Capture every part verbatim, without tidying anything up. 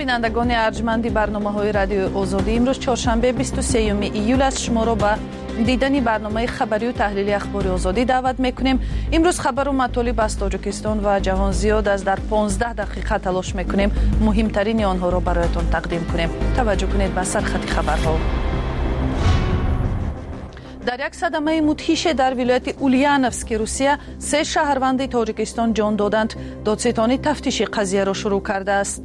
бинандагони арҷманди барномаҳои радиои озодӣ, имрӯз чоршанбе бисту сеюми июл аст. Шуморо ба дидани барномаи хабарию таҳлили ахбори озодӣ даъват мекунем. имрӯз хабару матолиб аз Тоҷикистон ва ҷаҳон зиёд аст. дар понздаҳ дақиқа талош мекунем муҳимтарини онҳоро бароятон тақдим кунем. таваҷҷӯҳ кунед ба сархати хабарҳо. дар як садамаи мудҳише дар вилояти Ульяновски, Русия, се шаҳрванди Тоҷикистон ҷон доданд. Додситонӣ тафтиши қазияро шурӯъ кардааст.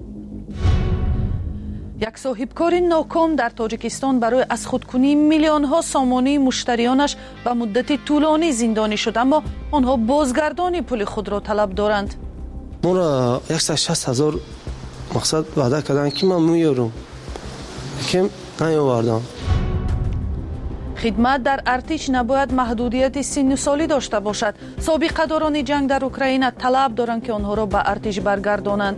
як соҳибкори ноком дар Тоҷикистон барои азхудкунии миллионҳо сомонии муштарионаш ба муддати тӯлонӣ зиндонӣ шуд, аммо онҳо бозгардони пули худро талаб доранд. моро яксад и шаст ҳазор мақсад ваъда карданд ки ман меёрам, кем наёвардам. хидмат дар артиш набояд маҳдудияти синну солӣ дошта бошад. собиқадорони ҷанг дар Украина талаб доранд ки онҳоро ба артиш баргардонанд.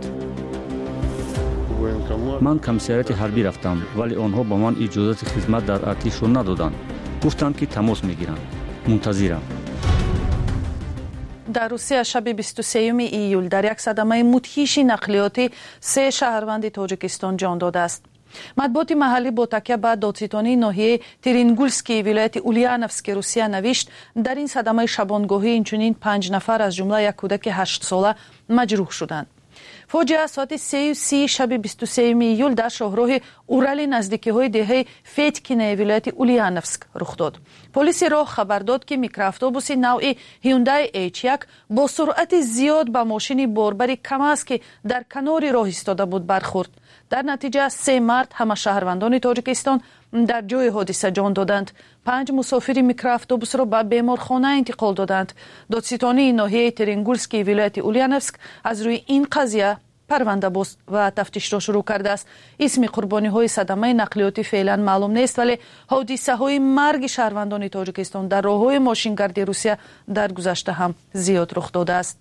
ман комиссарияти ҳарбӣ рафтам, вале онҳо ба ман иҷозати хизмат дар артишро надоданд. гуфтанд ки тамос мегиранд. мунтазирам. дар Русия шаби бисту сеюми июл дар як садамаи мудҳиши нақлиётӣ се шаҳрванди Тоҷикистон ҷон додааст. матбуоти маҳаллӣ бо такя ба додситонии ноҳияи Теренгульскии вилояти Ульяновски, Русия навишт, дар ин садамаи шабонгоҳӣ инчунин панҷ нафар аз ҷумла як кӯдаки ҳашт сола маҷрӯҳ шуданд. фоҷиа соати сею си шаби бисту сеюми июл дар шоҳроҳи Урали наздикиҳои деҳаи Федькинаи вилояти Ульяновск рух дод. полиси роҳ хабар дод, ки микроавтобуси навъи Hyundai эйч як бо суръати зиёд ба мошини борбари КамАЗ, ки дар канори роҳ истода буд, бархӯрд. дар натиҷа се мард, ҳама шаҳрвандони Тоҷикистон, дар ҷои ҳодиса ҷон доданд. панҷ мусофири микроавтобусро ба беморхона интиқол доданд. додситонии ноҳияи Теренгульскии вилояти Ульяновск аз рӯи ин қазия парвандабоз ва тафтишро шурӯъ кардааст. исми қурбониҳои садамаи нақлиётӣ феълан маълум нест, вале ҳодисаҳои марги шаҳрвандони Тоҷикистон дар роҳҳои мошингарди Русия дар гузашта ҳам зиёд рух додааст.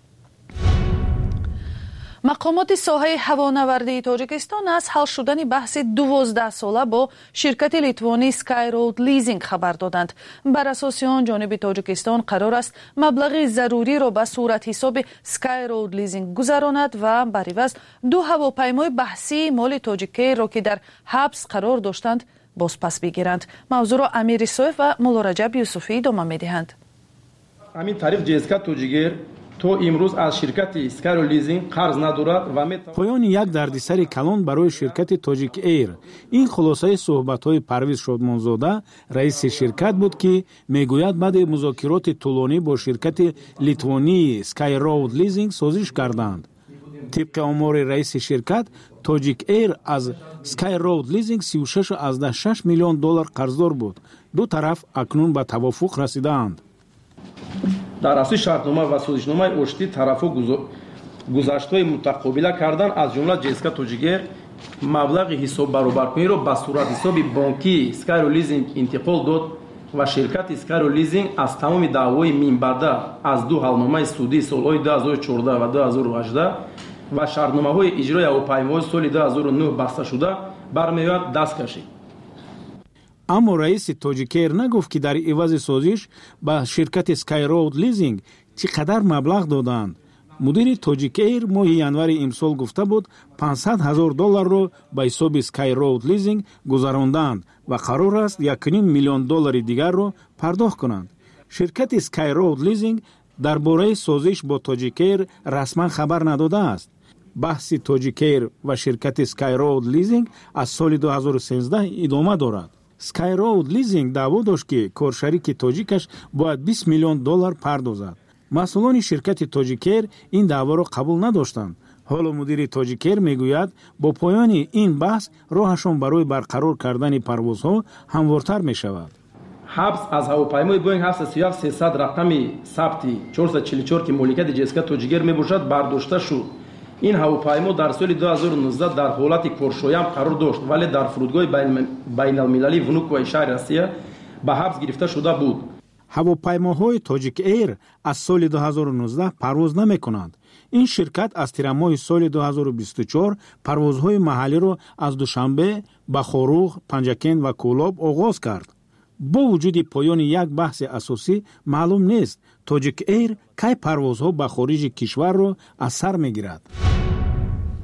мақомоти соҳаи ҳавонавардии Тоҷикистон аз ҳал шудани баҳси дувоздаҳсола бо ширкати литвонии Sky Road Leasing хабар доданд. бар асоси он ҷониби Тоҷикистон қарор аст маблағи заруриро ба суратҳисоби Sky Road Leasing гузаронад ва бар иваз ду ҳавопаймои баҳсии моли Тоҷикейро, ки дар ҳабс қарор доштанд, бозпас бигиранд. мавзӯъро Амир Исоев ва Муллораҷаб Юсуфӣ идома медиҳанд. ҳамин тариқ ҷеска Тоҷикер то имрӯз аз ширкати Sky Road Leasing қарз надорад ва метавонад поёни як дардисари калон барои ширкати Togic Air. ин хулосаи суҳбатҳои Парвиз Шодмонзода, раиси ширкат буд, ки мегӯяд баъди музокироти тӯлонӣ бо ширкати литвонии Sky Road Leasing созиш карданд. тибқи омори раиси ширкат, Togic Air аз Sky Road Leasing си у шаш азда шаш миллион доллар қарздор буд. ду тараф акнун ба тавофуқ расидаанд. дар асоси шартнома ва созишномаи оштӣ тарафҳо гузаштҳои мутақобила кардан, аз ҷумла ҷеска Тоҷикер маблағи ҳисоббаробаркуниро ба суратҳисоби бонкии Sky Road Leasing интиқол дод ва ширкати Sky Road Leasing аз тамоми даъвои минбаъда аз ду ҳалномаи судии солҳои ду ҳазору чордаҳ ва ду ҳазору ҳаждаҳ ва шартномаҳои иҷрои ҳавопаймоҳои соли ду ҳазору нӯҳ басташуда бармеояд даст кашид. аммо раиси Togic нагуфт, ки дар ивази созиш ба ширкати Sky Road Leasing чӣ қадар маблағ доданд. мудири Togic моҳи январи имсол гуфта буд панҷсад ҳазор долларро ба ҳисоби Sky Road Leasing гузаронданд ва қарор аст як и ним миллион доллари дигарро пардохт кунанд. ширкати Sky Road Leasing дар бораи созиш бо Togic расман хабар надодааст. баҳси Togic ва ширкати Sky Road Leasing аз соли ду ҳазору сенздаҳ идома дорад. Sky Road Leasing даъво дошт, ки коршарики тоҷикаш бояд бист миллион доллар пардозад. масъулони ширкати Togic ин даъворо қабул надоштанд. ҳоло мудири Togic мегӯяд бо поёни ин баҳс роҳашон барои барқарор кардани парвозҳо ҳамвортар мешавад. ҳабс аз ҳавопаймои Boeing ҳафтсад и як сесад рақами сабти чорсад чилу чор, ки моликияти ҷеска Togic мебошад, бардошта шуд. ин ҳавопаймо дар соли ду ҳазору нуздаҳ дар ҳолати коршоям қарор дошт, вале дар фурудгоҳи байналмилалии Внуковаи шаҳри Россия ба ҳабс гирифта шуда буд. ҳавопаймоҳои Togic аз соли ду ҳазору нуздаҳ парвоз намекунанд. ин ширкат аз тирамоҳи соли ду ҳазору бисту чор парвозҳои маҳаллиро аз Душанбе ба Хоруғ, Панҷакен ва Кӯлоб оғоз кард. бо вуҷуди поёни як баҳси асосӣ маълум нест Togic Air кай парвозҳо ба хориҷи кишварро аз сар мегирад.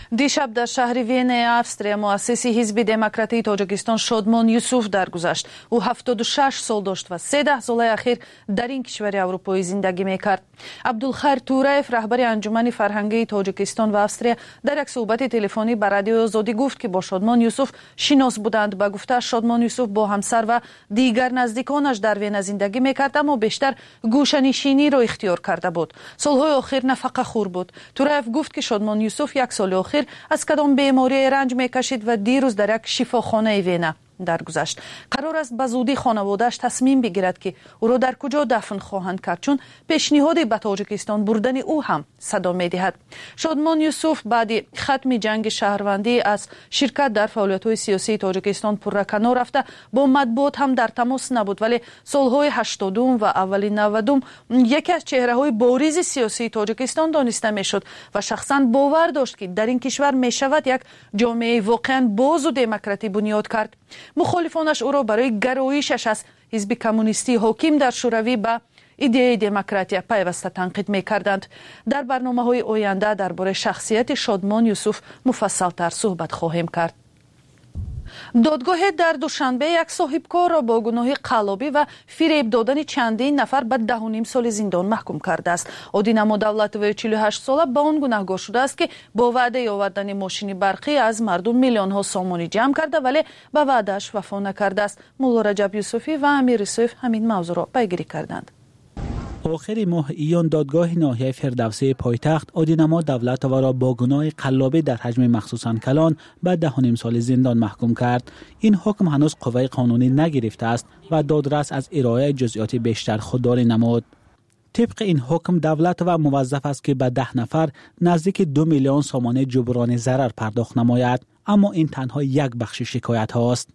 دیشب در شهر وین австрия مؤسس حزب دموکراتی تاجیکستان شادمان یوسف درگذشت. او هفتاد و شش سال داشت و سیزده سال اخیر در این کشور اروپایی زندگی میکرد. عبدالخیر توراєв رهبر انجمن فرهنگی تاجیکستان و австрия در یک صحبت تلفنی با رادیو آزادی گفت که با شادمان یوسف شناس بودند. با گفته شادمان یوسف با همسر و دیگر نزدیکانش در وین زندگی میکرد اما بیشتر گوشه‌نشینی را اختیار کرده بود. سالهای آخر نفقه خور بود. توراєв گفت که شادمان یوسف یک سال آخر از کدام بیماری رنج میکشید و دیروز در یک شفاخانه وین درگذشت. قرار است به زودی خانواده‌اش تصمیم بگیرد که او را در کجا دفن خواهند کرد، چون پیشنهادی به تاجیکستان بردن او هم صدا می‌دهد. شادمان یوسف بعد ختم جنگ شهروندی از شرکت در فعالیت‌های سیاسی تاجیکستان پرکنار رفته با مطبوعات هم در تماس نبود، ولی سال‌های هشتادم و اول نودم یکی از چهره‌های بارز سیاسی تاجیکستان دانسته می‌شد و شخصاً باور داشت که در این کشور می‌شود یک جامعه واقعاً باز و دموکراتی بنیاد کرد. مخالفانش او را برای گرایشش از حزب کمونیستی حاکم در شوروی به ایده دموکراتی پیوسته تنقید می‌کردند. در برنامه‌های آینده درباره شخصیت شادمان یوسف مفصل‌تر صحبت خواهیم کرد. دادگاه در دوشنبه یک صاحبکار را با گناه قلابی و فریب دادن چندین نفر به ده و نیم سال زندان محکوم کرده است. آدینما دولتوی چهل و هشت ساله به آن گناهگار شده است که با وعده آوردن ماشین برقی از مردم میلیون ها سامانی جمع کرده ولی به وعده‌اش وفا نکرده است. مولا رجب یوسفی و امیر یوسف همین موضوع را پیگیری کردند. آخر ماه ایان دادگاه ناحیه فردوسی پایتخت آدینما دولتوی را با گناه قلابی در حجم مخصوصاً کلان به ده و نیم سال زندان محکوم کرد. این حکم هنوز قوه قانونی نگرفته است و دادرس از ارائه جزئیات بیشتر خودداری نمود. طبق این حکم دولت و موظف است که به ده نفر نزدیک دو میلیون سامانه جبران ضرر پرداخت نماید، اما این تنها یک بخش شکایت هاست.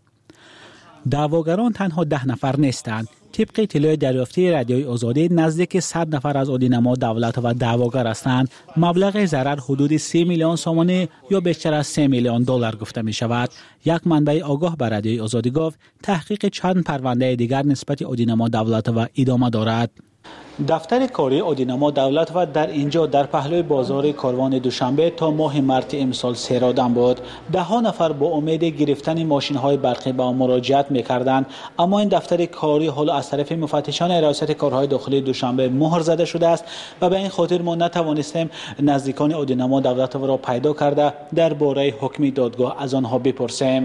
دعواگران تنها ده نفر نیستند. طبق اطلاع دریافتی رادیوی آزادی نزدیک صد نفر از آدینما دولت و دعواگر هستند. مبلغ ضرر حدود سه میلیون سامانه یا بیشتر از سه میلیون دلار گفته می شود. یک منبع آگاه به رادیوی آزادی گفت تحقیق چند پرونده دیگر نسبت آدینما دولت و ادامه دارد. دفتر کاری آدینما دولت و در اینجا در پهلوی بازار کاروان دوشنبه تا ماه مارس امسال سیرادن بود. ده ها نفر با امید گرفتن ماشین های برقی به آن مراجعت میکردند، اما این دفتر کاری حالا از طرف مفتشان ریاست کارهای داخلی دوشنبه مهر زده شده است و به این خاطر ما نتوانستیم نزدیکان آدینما دولت را پیدا کرده درباره حکم دادگاه از آنها بپرسیم.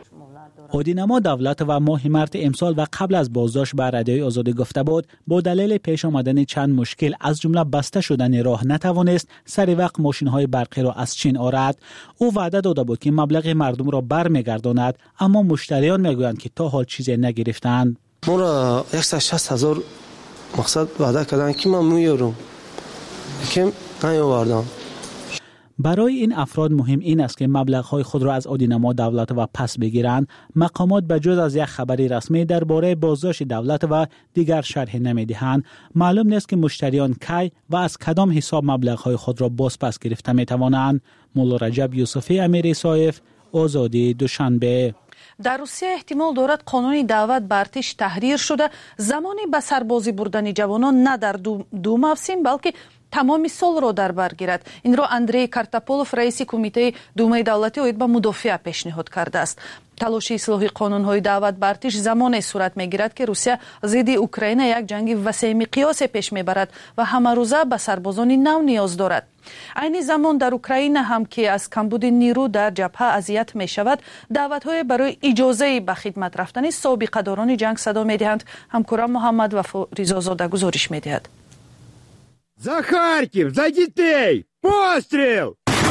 آدینما دولت و ماه مارس امسال و قبل از بازداشت به رادیوی آزادی گفته بود با دلیل پیش آمدن چند مشکل از جمله بسته شدن راه نتوانست سر وقت ماشین های برقی را از چین آورد. او وعده داده بود که مبلغ مردم را برمیگرداند، اما مشتریان میگویند که تا حال چیزی نگرفتند. ما را صد و شصت هزار مقصد وعده کردن که من میارم که نیاوردم. برای این افراد مهم این است که مبلغ‌های خود را از آدینما دولت و پس بگیرند. مقامات بجز از یک خبری رسمی درباره بازداشت دولت و دیگر شرح نمی‌دهند. معلوم نیست که مشتریان کی و از کدام حساب مبلغ‌های خود را باز پس گرفته می‌توانند. مولا رجب یوسفی، امیر یوسف، آزادی دوشنبه. در روسیه احتمال دارد قانون دعوت به ارتش تحریر شده زمانی به سربازی بردن جوانان نه در دو, دو موسم بلکه تمامی سال را در بر گیرد. این را اندری کارتاپولوف رئیس کمیته دومای دولتی اوید به مدافع پیشنهاد کرده است. تلاش اصلاح قانون‌های دعوت به ارتش زمانی صورت می‌گیرد که روسیه ضد اوکراین یک جنگ وسیع مقیاس پیش می‌برد و همه روزه به سربازان نو نیاز دارد. عین زمان در اوکراین هم که از کمبود نیرو در جبهه اذیت می‌شود، دعوت‌های برای اجازه به خدمت رفتن سابقه داران جنگ صدا می‌دهند. همکارم محمد وفا رضازاده گزارش می‌دهد. За Харків! За дітей! Постріл!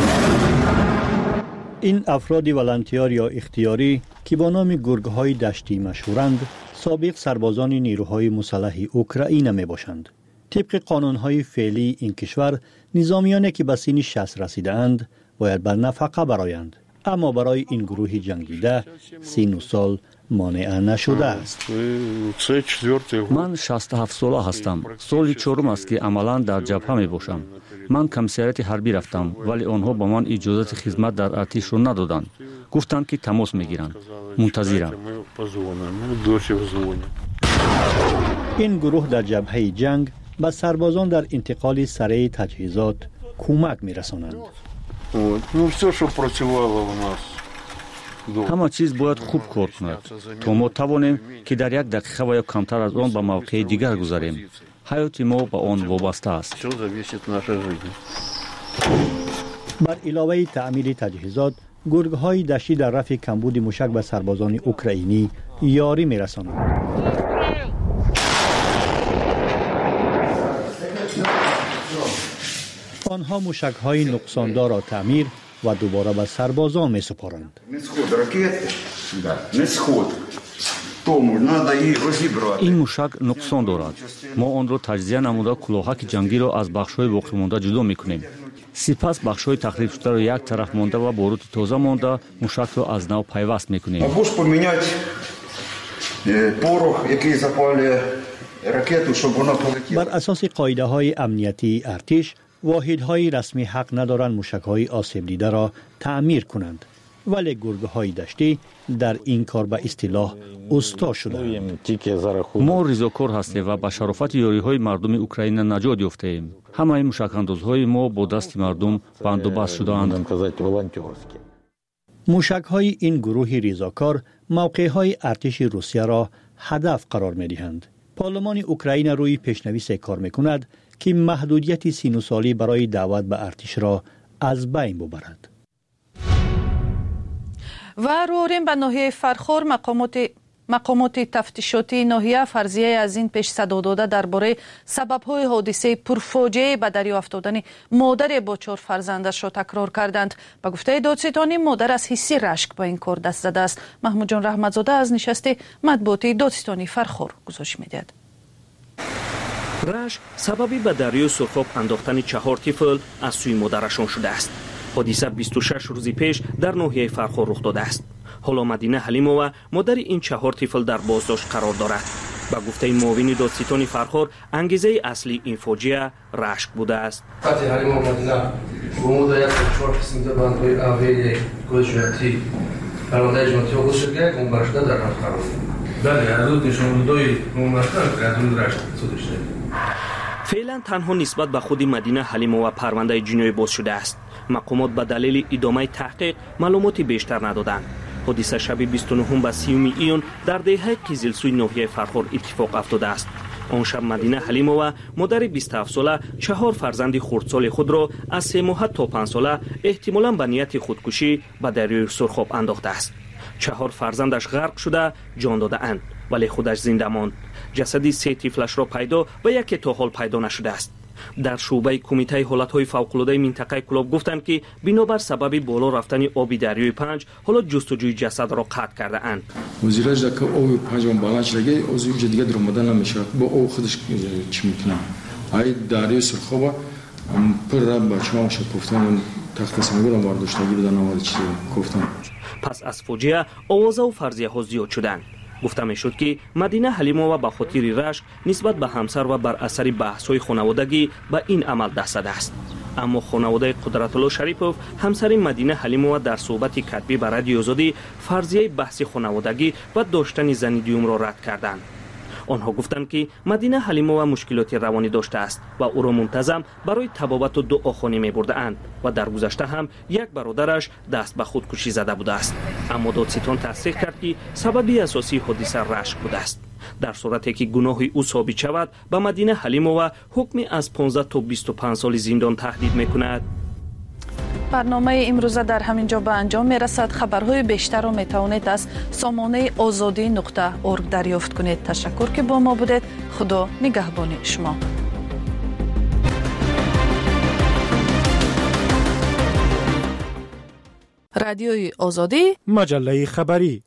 این افراد ولنتیار یا اختیاری که با نام گرگ‌های دشتی مشهورند، سابق سربازان نیروهای مسلح اوکراین می باشند. طبق قانون‌های فعلی این کشور، نظامیانی که به سن شصت رسیده‌اند باید بر نفقه برآیند، اما برای این گروه جنگیده سن و سال مانع نشده است. من شصت و هفت ساله هستم. سال چهارم است که عملاً در جبهه می باشم. من کمیساریات حربی رفتم ولی آنها با من اجازه خدمت در ارتش را ندادند. گفتند که تماس میگیرند. منتظرم. این گروه در جبهه جنگ به سربازان در انتقال سریع تجهیزات کمک می‌رسانند. Ну, все, что працювало у нас. همه چیز باید خوب کار کند تا ما توانیم که در یک دقیقه و یا کمتر از آن به موقع دیگر گذاریم. حیات ما به آن وابسته است. بر علاوه تعمیر تجهیزات، گرگ‌های دشتی در رفع کمبود موشک به سربازان اوکراینی یاری می‌رسانند. آنها موشک‌های نقصاندار را تعمیر و دوباره به سربازان می‌سپارند. این موشک نقصان دارد. ما آن را تجزیه نموده کلاهک جنگی را از بخش‌های باقی مانده جدا می‌کنیم. سپس بخش‌های تخریب شده را یک طرف مانده و باروت تازه مانده موشک را از نو پیوست می‌کنیم. بر اساس قاعده‌های امنیتی ارتش، واحدهای رسمی حق ندارند موشک‌های آسیب دیده را تعمیر کنند، ولی گرگ‌های دشتی در این کار به اصطلاح استا شدند. ما ریزاکار هستیم و به شرافت یاری‌های مردم اوکراین نجات یافته‌ایم. همه موشک‌اندازهای ما با دست مردم بندوبست شده‌اند. موشک‌های این گروه ریزاکار موقع‌های ارتش روسیه را هدف قرار می‌دهند. پارلمان اوکراین روی پیشنویس کار می‌کند که محدودیت سی و نه سالی برای دعوت به ارتش را از بین ببرد. و روریم به ناحیه فرخور مقامات مقامات تفتیشاتی ناحیه فرضیه از این پیش صدا داده درباره سبب‌های حادثه پرفاجعه به دریا افتادن مادر با چهار فرزندش را تکرار کردند. به گفته دادستانی مادر از حسی رشک با این کار دست زده است. محمود جان رحمتزاده از نشست مطبوعاتی دادستانی فرخور گزارش می‌دهد. رشک سببی به دریا سرخاب انداختن چهار طفل از سوی مادرشان شده است. حادثه بیست و شش روز پیش در ناحیه فرخور رخ داده است. حالا مدینه حلیمова مادر این چهار طفل در بازداشت قرار دارد. با گفته معاون دادستانی فرخور انگیزه اصلی این فاجعه رشک بوده است. خاطر حلیمова مدینه با مدت چهار قسم بندهای اولیه گذشته فرمانده جمهوری گذشته اون برشته در راه قرار داد. بله حدود نشون دوی مملکت قانون رشک صدر فعلا تنها نسبت به خود مدینه حلیمова پرونده جنایی باز شده است. مقامات به دلیل ادامه تحقیق معلوماتی بیشتر ندادند. حادثه شب بیست و نه به سیوم ایون در دهه قزلسوی ناحیه فرخور اتفاق افتاده است. آن شب مدینه حلیمова مادر بیست و هفت ساله چهار فرزند خردسال خود را از سه ماه تا پنج ساله احتمالاً به نیت خودکشی به دریای سرخاب انداخته است. چهار فرزندش غرق شده جان داده اند ولی خودش زنده ماند. جسد سه طفلش را پیدا و یکی تا حال پیدا نشده است. در شعبه کمیته حالت‌های فوق‌العاده منطقه کلاب گفتند که بنابر سبب بالا رفتن آب دریای پنج حالا جستجوی جسد را قطع کرده اند. وزیرش دکه آب پنج بالانش لگه از اینجا دیگه در اومدن نمیشه با او خودش چی میکنه ای دریای سرخاب پر رب بچه‌ها شپفتن تخت سنگور رو برداشتگی بدن اول چیزی گفتن. پس از فاجعه آوازه و فرضیه‌ها زیاد شدند. گفته میشد که مدینه حلیمова با خاطر رشک نسبت به همسر و بر اثر بحث‌های خانوادگی به این عمل دست زده است. اما خانواده قدرت‌الله شریپوف همسر مدینه حلیمova در صحبت کتبی به رادیو آزادی فرضیه بحث خانوادگی و داشتن زن دیوم را رد کردند. آنها گفتند که مدینه حلیمova مشکلات روانی داشته است و او را منتظم برای طبابت و دعاخوانی می‌برده اند و در گذشته هم یک برادرش دست به خودکشی زده بوده است. اما دادستان تصدیق کرد که سببی اساسی حادثه رشک بوده است. در صورتی که گناه او ثابت شود به مدینه حلیمova حکمی از پانزده تا بیست و پنج سال زندان تهدید می‌کند. برنامه امروزه در همین جا به انجام میرسد. خبرهای بیشتر را میتوانید از سامانه آزادی نقطه اورگ دریافت کنید. تشکر که با ما بودید. خدا نگهبان شما. رادیوی آزادی، مجله خبری.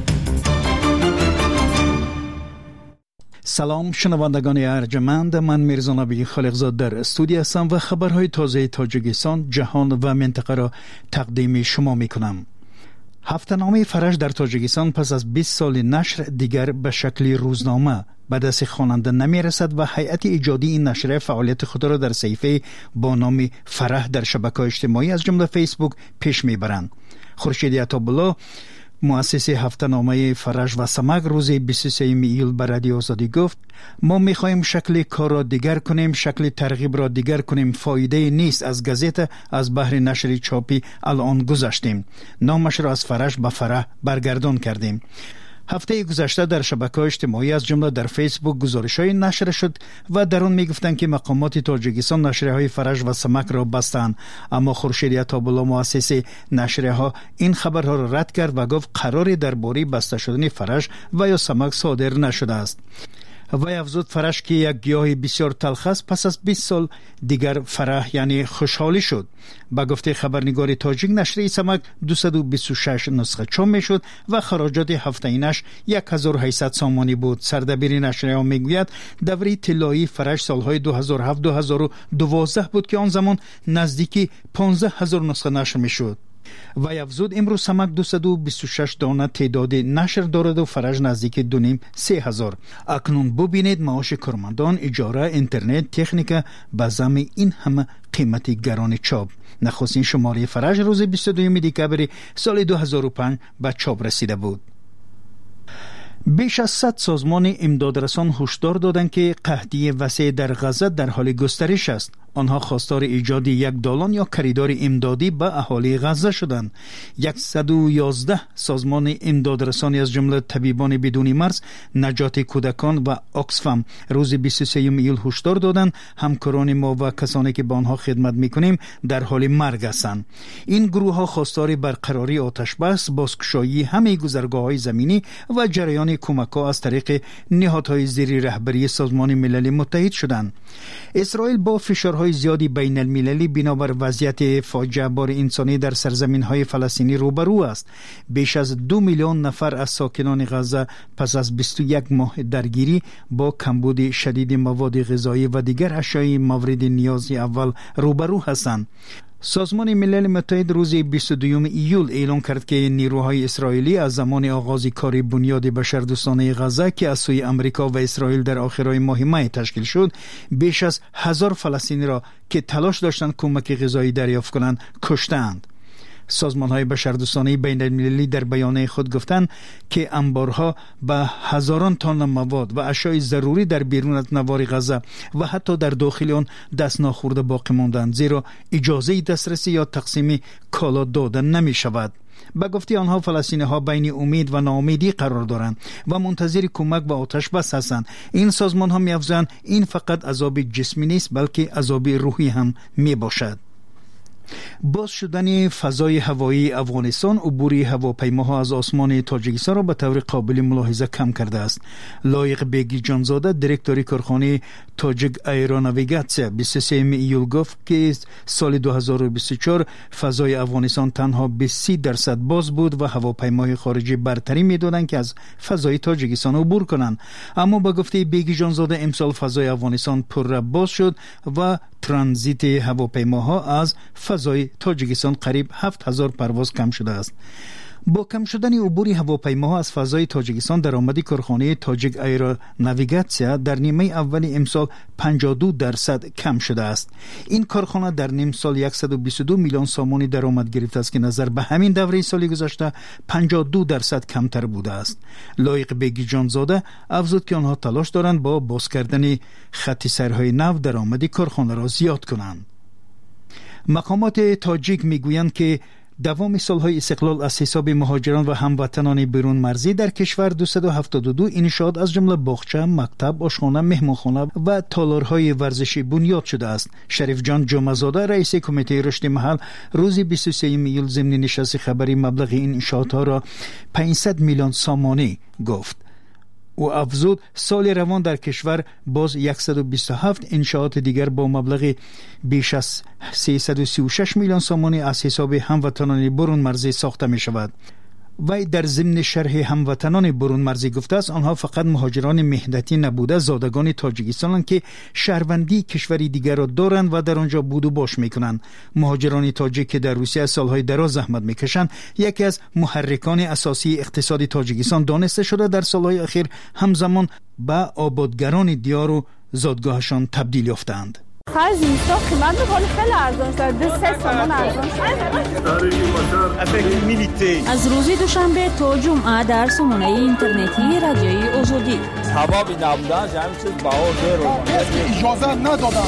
سلام شنوندگان ارجمند، من میرزا نبی خالقزاد در استودیو هستم و خبرهای تازه تاجیکستان، جهان و منطقه را تقدیم شما میکنم. هفته‌نامه فرش در تاجیکستان پس از بیست سال نشر دیگر به شکل روزنامه به دست خواننده نمیرسد و هیئت ایجادی این نشریه فعالیت خود را در صحیفه با نام فرح در شبکه‌های اجتماعی از جمله فیسبوک پیش میبرند. خورشید عطابالله مؤسس هفته‌نامه فرج و سمک روز بیست و سوم ایول به رادیو آزادی گفت ما می‌خواهیم شکل کار را دیگر کنیم، شکل ترغیب را دیگر کنیم. فایده نیست از گازت از بحر نشر چاپی الان گذشتیم. نامش را از فرج به فرح برگردان کردیم. هفته گذشته در شبکه‌های اجتماعی از جمله در فیسبوک گزارش‌های نشر شد و در آن می‌گفتند که مقامات تاجیکستان نشریه‌های فرج و سمک را بستند، اما خورشید عطاب‌الله مؤسس نشریه‌ها این خبرها را رد کرد و گفت قراری درباره بسته شدن فرج و یا سمک صادر نشده است. وی افزود فرج که یک گیاه بسیار تلخ است پس از بیست سال دیگر فرح یعنی خوشحالی شد. با گفته خبرنگار تاجیک نشریه سمک دویست و بیست و شش نسخه چاپ میشد و خراجات هفته اینش هزار و هشتصد سامانی بود. سردبیر نشریه ها میگوید دوره طلایی فرج سالهای دو هزار و هفت دو هزار و دوازده بود که آن زمان نزدیکی پانزده هزار نسخه نشر میشد. و افزود امروز سمک دویست و بیست و شش دانه تعداد نشر دارد و فرج نزدیک دو نیم سه هزار. اکنون ببینید معاش کارمندان، اجاره، اینترنت، تکنیک به زم این همه قیمت گران چاپ. نخستین شماره فرج روز بیست و دوم دکبر سال دو هزار و پنج به چاپ رسیده بود. بیش از صد سازمان امدادرسان هشدار دادند که قحطی وسیع در غزه در حال گسترش است. آنها خواستار ایجاد یک دالان یا کریدور امدادی به اهالی غزه شدند. صد و یازده سازمان امدادرسانی از جمله طبیبان بدون مرز، نجات کودکان و آکسفم روز بیست و سوم ایول هشدار دادند همکاران ما و کسانی که با آنها خدمت میکنیم در حال مرگ هستند. این گروه ها خواستار برقراری آتش بس، بازگشایی همه گذرگاه‌های زمینی و جریان کمک ها از طریق نهادهای زیر رهبری سازمان ملل متحد شدند. اسرائیل با فشارهای زیادی بین المللی بنابر وضعیت فاجعه بار انسانی در سرزمین های فلسطینی روبرو است. بیش از دو میلیون نفر از ساکنان غزه پس از بیست و یک ماه درگیری با کمبود شدید مواد غذایی و دیگر اشیاء مورد نیاز اول روبرو هستند. سازمان ملل متحد روز بیست و دوم ایول اعلام کرد که نیروهای اسرائیلی از زمان آغاز کار بنیاد بشردوستانه غزه که از سوی امریکا و اسرائیل در آخرهای ماه می تشکیل شد، بیش از هزار فلسطینی را که تلاش داشتند کمک غذایی دریافت کنند کشتند. سازمان های بشردوستانه بین المللی در بیانیه خود گفتند که انبارها به هزاران تن مواد و اشیاء ضروری در بیرون از نوار غزه و حتی در داخل آن دست ناخورده باقی ماندند، زیرا اجازه دسترسی یا تقسیم کالا داده نمی شود. به گفته آنها فلسطینی ها بین امید و ناامیدی قرار دارند و منتظر کمک و آتش بس هستند. این سازمان ها می افزایند این فقط عذاب جسمی نیست بلکه عذاب روحی هم می باشد. باز شدن فضای هوایی افغانستان عبور هواپیماها از آسمان تاجیکستان را به طور قابل ملاحظه کم کرده است. لایق بیگی جانزاده دیرکتوری کارخانه تاجیک ایروناویگاتسیا بیست و سوم ایول گفت که سال دو هزار و بیست و چهار فضای افغانستان تنها به سی درصد باز بود و هواپیماهای خارجی برتری می‌دادند که از فضای تاجیکستان عبور کنند. اما با گفته بیگی جانزاده امسال فضای افغانستان پر باز شد و ترانزیت هواپیماها از فضای تاجیکستان قریب هفت هزار پرواز کم شده است. با کم شدن عبور هواپیماها از فضای تاجیکستان درآمد کارخانه تاجیک ایروناویگاتسیا در نیمه اول امسال پنجاه و دو درصد کم شده است. این کارخانه در نیم سال صد و بیست و دو میلیون سامانی درآمد گرفته است که نظر به همین دوره سال گذشته پنجاه و دو درصد کمتر بوده است. لایق بیگی جانزاده افزود که آنها تلاش دارند با باز کردن خط سیرهای نو درآمد کارخانه را زیاد کنند. مقامات تاجیک میگویند که دوام سالهای استقلال از حساب مهاجران و هموطنان بیرون مرزی در کشور دویست و هفتاد و دو انشاءات از جمله باغچه، مکتب، آشخانه، مهمانخانه و تالارهای ورزشی بنیاد شده است. شریف جان جمعه‌زاده رئیس کمیته رشد محل روز بیست و سوم ایول ضمن نشست خبری مبلغ این انشاءات را پانصد میلیون سامانی گفت. او افزود سال روان در کشور باز صد و بیست و هفت انشاءات دیگر با مبلغ بیش از سیصد و سی و شش میلیون سامانی از حساب هموطنان برون مرزی ساخته می شود. وی در ضمن شرح هموطنان برون مرزی گفته است آنها فقط مهاجران مهنتی نبوده زادگان تاجیکستانند که شهروندی کشوری دیگر را دارند و در آنجا بود و باش میکنند. مهاجران تاجیک که در روسیه سالهای دراز زحمت میکشند یکی از محرکان اساسی اقتصاد تاجیکستان دانسته شده در سالهای اخیر همزمان به آبادگران دیار و زادگاهشان تبدیل یافتند. آخر زمستان قیمت میکنه خیلی ارزان شد. دو سه تومن ارزان شد. از روز دوشنبه تا جمعه در سامانه اینترنتی رادیوی آزادی. سبب نبودن همین چیز بهار داره. اجازه ندادن.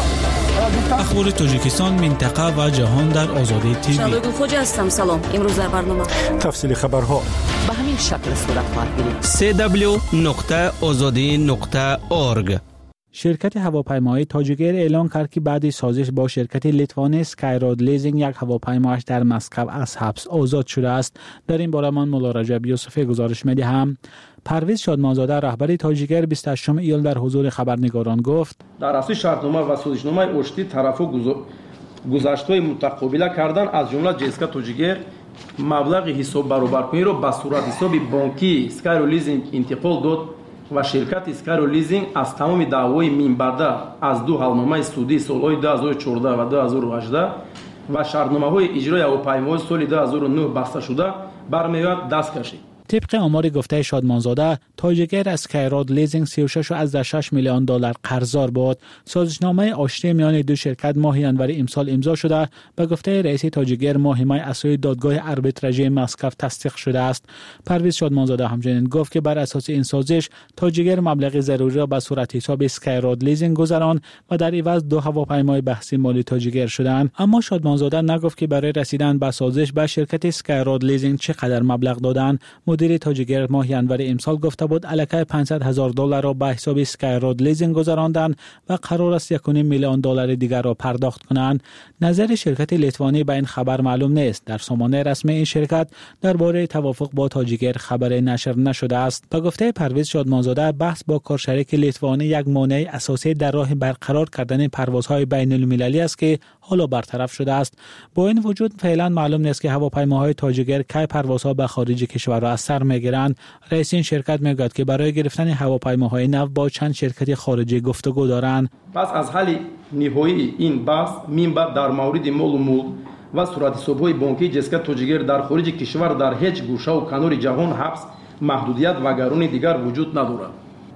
اخبار تاجیکستان، منطقه و جهان در آزادی تیوی. شادو خوجا هستم. سلام. امروز در برنامه تفصیل خبرها به همین شکل صورت خواهد گرفت. سی دبلیو نقطه آزادی نقطه اورگ. شرکت هواپیمایی تاجیکر اعلام کرد که بعد سازش با شرکت لیتوان اسکایراد لیزینگ یک هواپیمایش در مسکو از حبس آزاد شده است. در این باره من مولا رجب یوسفی گزارش می‌دهم. پرویز شادمانزاده رهبر تاجیکر بیست و هشتم ایول در حضور خبرنگاران گفت: در اساس شرطنامه و سازشنامه اشتی طرف‌ها گذشته‌های متقابله کردن از جمله جسکا تاجیکر مبلغ حساب برابرکنیро ба сурати ҳисоби бонкии Skyro Leasing интиқол дод ва ширкати Skyro Leasing аз тамоми даъвои минбарда аз ду ҳалномаи судии солҳои ду ҳазору чордаҳ ва ду ҳазору ҳаждаҳ ва шартномаҳои иҷрои ҳавопаймоҳои соли ду ҳазору нӯҳ басташуда бармеояд даст кашид. طبق آمار گفته شادمانزاده، تاجیکر از اسکایراد لیزینگ سی و شش و شش میلیون دلار قرضدار بود. سازشنامه آشتی میان دو شرکت ماه ژانویه امسال امضا شده. به گفته رئیس تاجیکر ماه می اساس دادگاه آربیتراژی مسکو تصدیق شده است. پرویز شادمانزاده همچنین گفت که بر اساس این سازش تاجیکر مبلغ ضروری را به صورت حساب اسکایراد لیزینگ گذراند و در عوض دو هواپیمای بحثی مالی تاجیکر شدند. اما شادمانزاده نگفت که برای رسیدن به سازش به شرکت اسکایراد لیزینگ چقدر مبلغ دادند. مدیر تاجیکر ماه ژانویه امسال گفته بود الکی پانصد هزار دلار را به حساب اسکایراد لیزینگ گذراندند و قرار است یک و نیم میلیون دلار دیگر را پرداخت کنند. نظر شرکت لیتوانی به این خبر معلوم نیست. در سامانه رسمی این شرکت درباره توافق با تاجیکر خبر نشر نشده است. به گفته پرویز شادمانزاده، بحث با کارشریک لیتوانی یک مانع اساسی در راه برقرار کردن پروازهای بین المللی است که حالا برطرف شده است. با این وجود فعلا معلوم نیست که هواپیماهای تاجیکر کی پروازها به خارج کشور را از سر میگیرند. رئیس این شرکت میگوید که برای گرفتن هواپیماهای نو با چند شرکت خارجی گفتگو دارند. پس از حل نهایی این بحث منبع در مورد مال و ملک و صورت حساب‌های بانکی جسکا تاجیکر در خارج کشور در هیچ گوشه و کنار جهان حبس، محدودیت و گرانی دیگر وجود ندارد.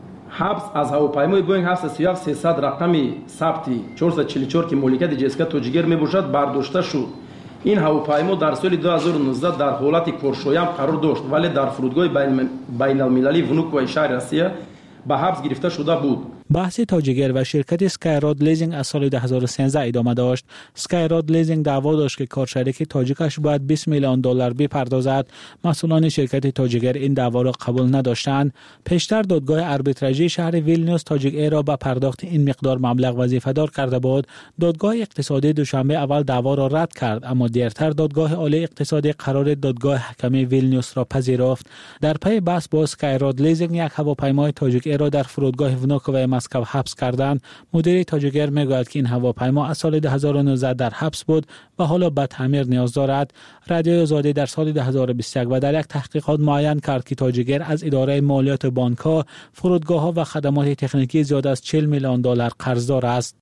حبس از هواپیمای بوینگ هفتصد و سی و هفت سیصد رقمی ثبتی چهارصد و چهل و چهار که مالکیت جسکا تاجیکر میباشد برداشته شد. این هواپیما در سال دو هزار و نوزده در حالت کارشویم قرار داشت ولی در فرودگاه بین المللی ونوک و شهر روسیه به حبس گرفته شده بود. بحث تاجیکر و شرکت اسکایراد لیزینگ از سال دو هزار و سیزده ادامه داشت. اسکایراد لیزینگ دعوا داشت که کارشریک تاجیکش باید بیست میلیون دلار بپردازد. مسئولان شرکت تاجیکر این دعوا را قبول نداشتند. پیشتر دادگاه آربیتراژی شهر ویلنیوس تاجیکر را به پرداخت این مقدار مبلغ وظیفه‌دار کرده بود. دادگاه اقتصادی دوشنبه اول دعوا را رد کرد، اما دیرتر دادگاه عالی اقتصادی قرار دادگاه حکمی ویلنیوس را پذیرفت. در پی بحث با اسکایراد لیزینگ یک هواپیمای تاجیکر را در فرودگاه ونوکوو مسکو حبس کردند. مدیر تاجیکر میگوید که این هواپیما از سال دو هزار و نوزده در حبس بود و حالا به تعمیر نیاز دارد. رادیوی آزادی در سال دو هزار و بیست و یک و در یک تحقیقات معین کرد که تاجیکر از اداره مالیات بانک‌ها، فرودگاه‌ها و خدمات تکنیکی زیاد از چهل میلیون دلار قرضدار است.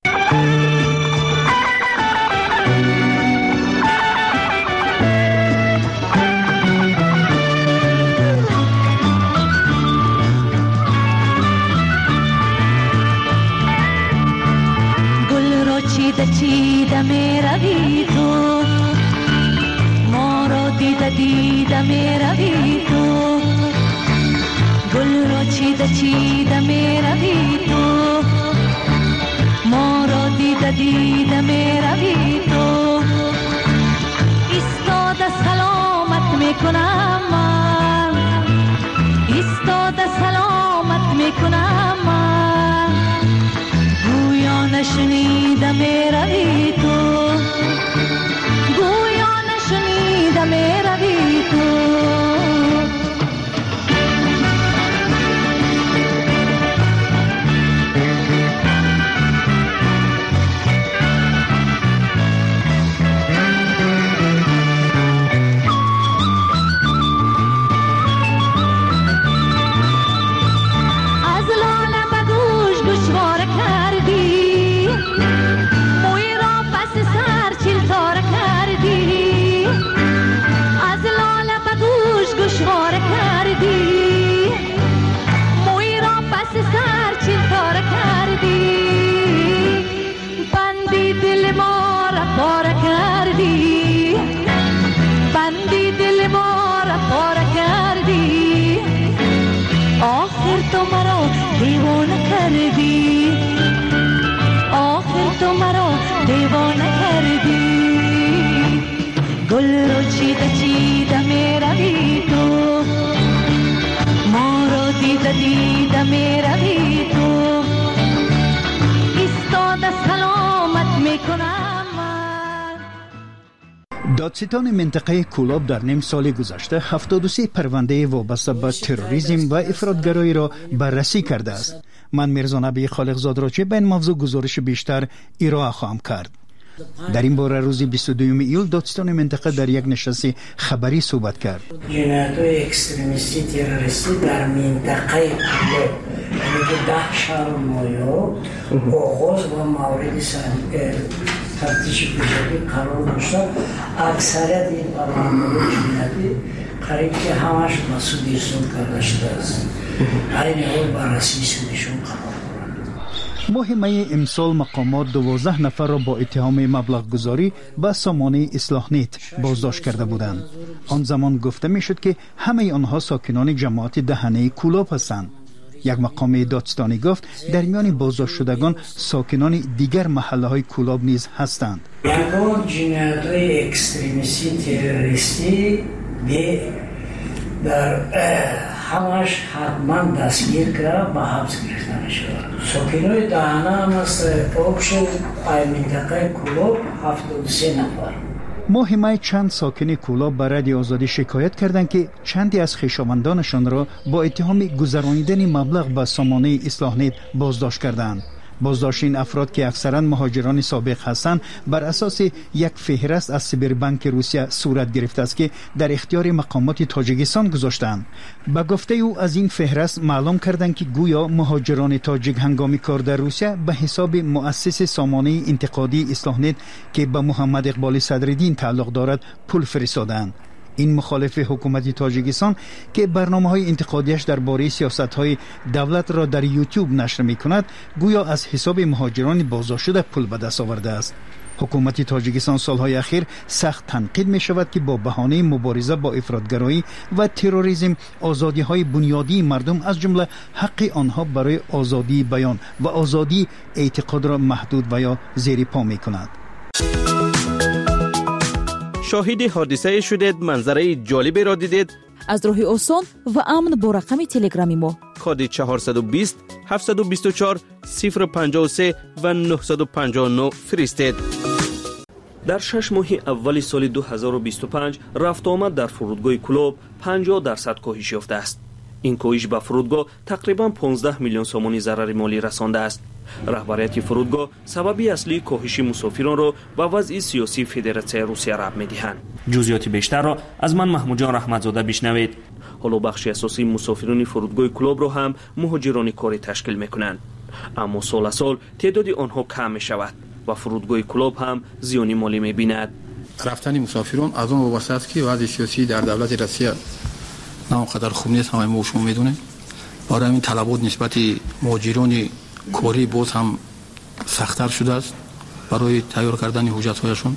چیده چیده می روی تو، ما را دیده دیده می روی تو، گل را چیده چیده می روی تو، ما را دیده دیده می روی تو، ایستاده سلامت می کنم من، ایستاده سلامت می کنم من، گویا نشنیده می روی تو، گویا نشنیده می روی تو. پاره کردی، بندی دل ما را پاره کردی، آخر تو مرا دیوانه کردی، آخر تو مرا دیوانه کردی. گل رو چیده چیده میروی تو، ما رو دیده دیده میروی تو، ایستاده سلامت میکنم. دادستان منطقه کولاب در نیم سال گذشته هفتاد و سه پرونده وابسته به تروریسم و افراطگرایی را بررسی کرده است. من میرزا نبی خالقزاد را چه به این موضوع گزارش بیشتر ارائه خواهم کرد. در این باره روز بیست و دوم ایول دادستان منطقه در یک نشست خبری صحبت کرد. جنایت‌های اکستریمیستی تروریستی در منطقه کولاب، یعنی که ده شهر مایو آغاز و مورد تفتیش پیشگی قرار داشته. اکثریت این پرونده‌های جنایتی قریب که همش مسئول ایستون کرده شده است. این حال بررسی سودشون قرار. مهمه امسال مقامات دوازده نفر را با اتهام مبلغ گذاری به سامانه اصلاح نیت بازداشت کرده بودند. آن زمان گفته می شد که همه آنها ساکنان جماعت دهنه کولاب هستند. یک مقام دادستانی گفت در میان بازداشت شدگان ساکنان دیگر محله های کولاب نیز هستند. یکان جنایت‌های اکستریمیستی تروریستی به در همش حتما دستگیر کرده و حبس گرفتن شده. ساکنای دهنه هم از پاکشن منطقه کولاب هفتاد و سه نفر. مهمه چند ساکن کولاب به رادیو آزادی شکایت کردند که چندی از خویشاوندانشان را با اتهام گذرانیدن مبلغ به سامانه اصلاح نیت بازداشت کردند. بازداشت این افراد که اکثرا مهاجران سابق هستند بر اساس یک فهرست از سایبربانک روسیه صورت گرفته است که در اختیار مقامات تاجیکستان گذاشتند. به گفته او از این فهرست معلوم کردند که گویا مهاجران تاجیک هنگام کار در روسیه به حساب مؤسس سامانه انتقادی اصلاح نیت که به محمد اقبال صدرالدین تعلق دارد پول فرستادند. این مخالف حکومت تاجیکستان که برنامه‌های انتقادیش درباره سیاست‌های دولت را در یوتیوب نشر می‌کند، گویا از حساب مهاجران بازداشت شده پول به دست آورده است. حکومت تاجیکستان سالهای اخیر سخت تنقید می‌شود که با بهانه مبارزه با افراطگرایی و تروریسم آزادی‌های بنیادی مردم از جمله حق آنها برای آزادی بیان و آزادی اعتقاد را محدود و یا زیر پا می‌کند. شاهد حادثه شدید، منظره جالبی را دیدید؟ از راه آسان و امن با رقم تلگرامی ما کد چهارصد و بیست هفتصد و بیست و چهار صفر پنجاه و سه و نهصد و پنجاه و نه فرستید. در شش ماه اول سال دو هزار و بیست و پنج رفت آمد در فرودگاه کولاب پنجاه درصد کاهش یافته است. این کاهش به فرودگاه تقریبا پانزده میلیون سومانی ضرر مالی رسانده است. رهبریت فرودگاه سببی اصلی کاهش مسافران را به وضع سیاسی فدراسیون روسیه ربط می‌دهند. جزئیات بیشتر را از من محمود جان رحمتزاده بشنوید. حالا بخش اساسی مسافران فرودگاه کولاب را هم مهاجران کاری تشکیل می‌کنند. اما سال سال تعداد آنها کم می‌شود و فرودگاه کولاب هم زیانی مالی می‌بیند. رفتن مسافران از اون وابسته است که وضع سیاسی در دولت روسیه نه اونقدر خوب نیست، همه ما شما می‌دونید. برای همین طلبات نسبت مهاجران کاری باز هم سخت‌تر شده است برای تیار کردن حجت‌هایشون.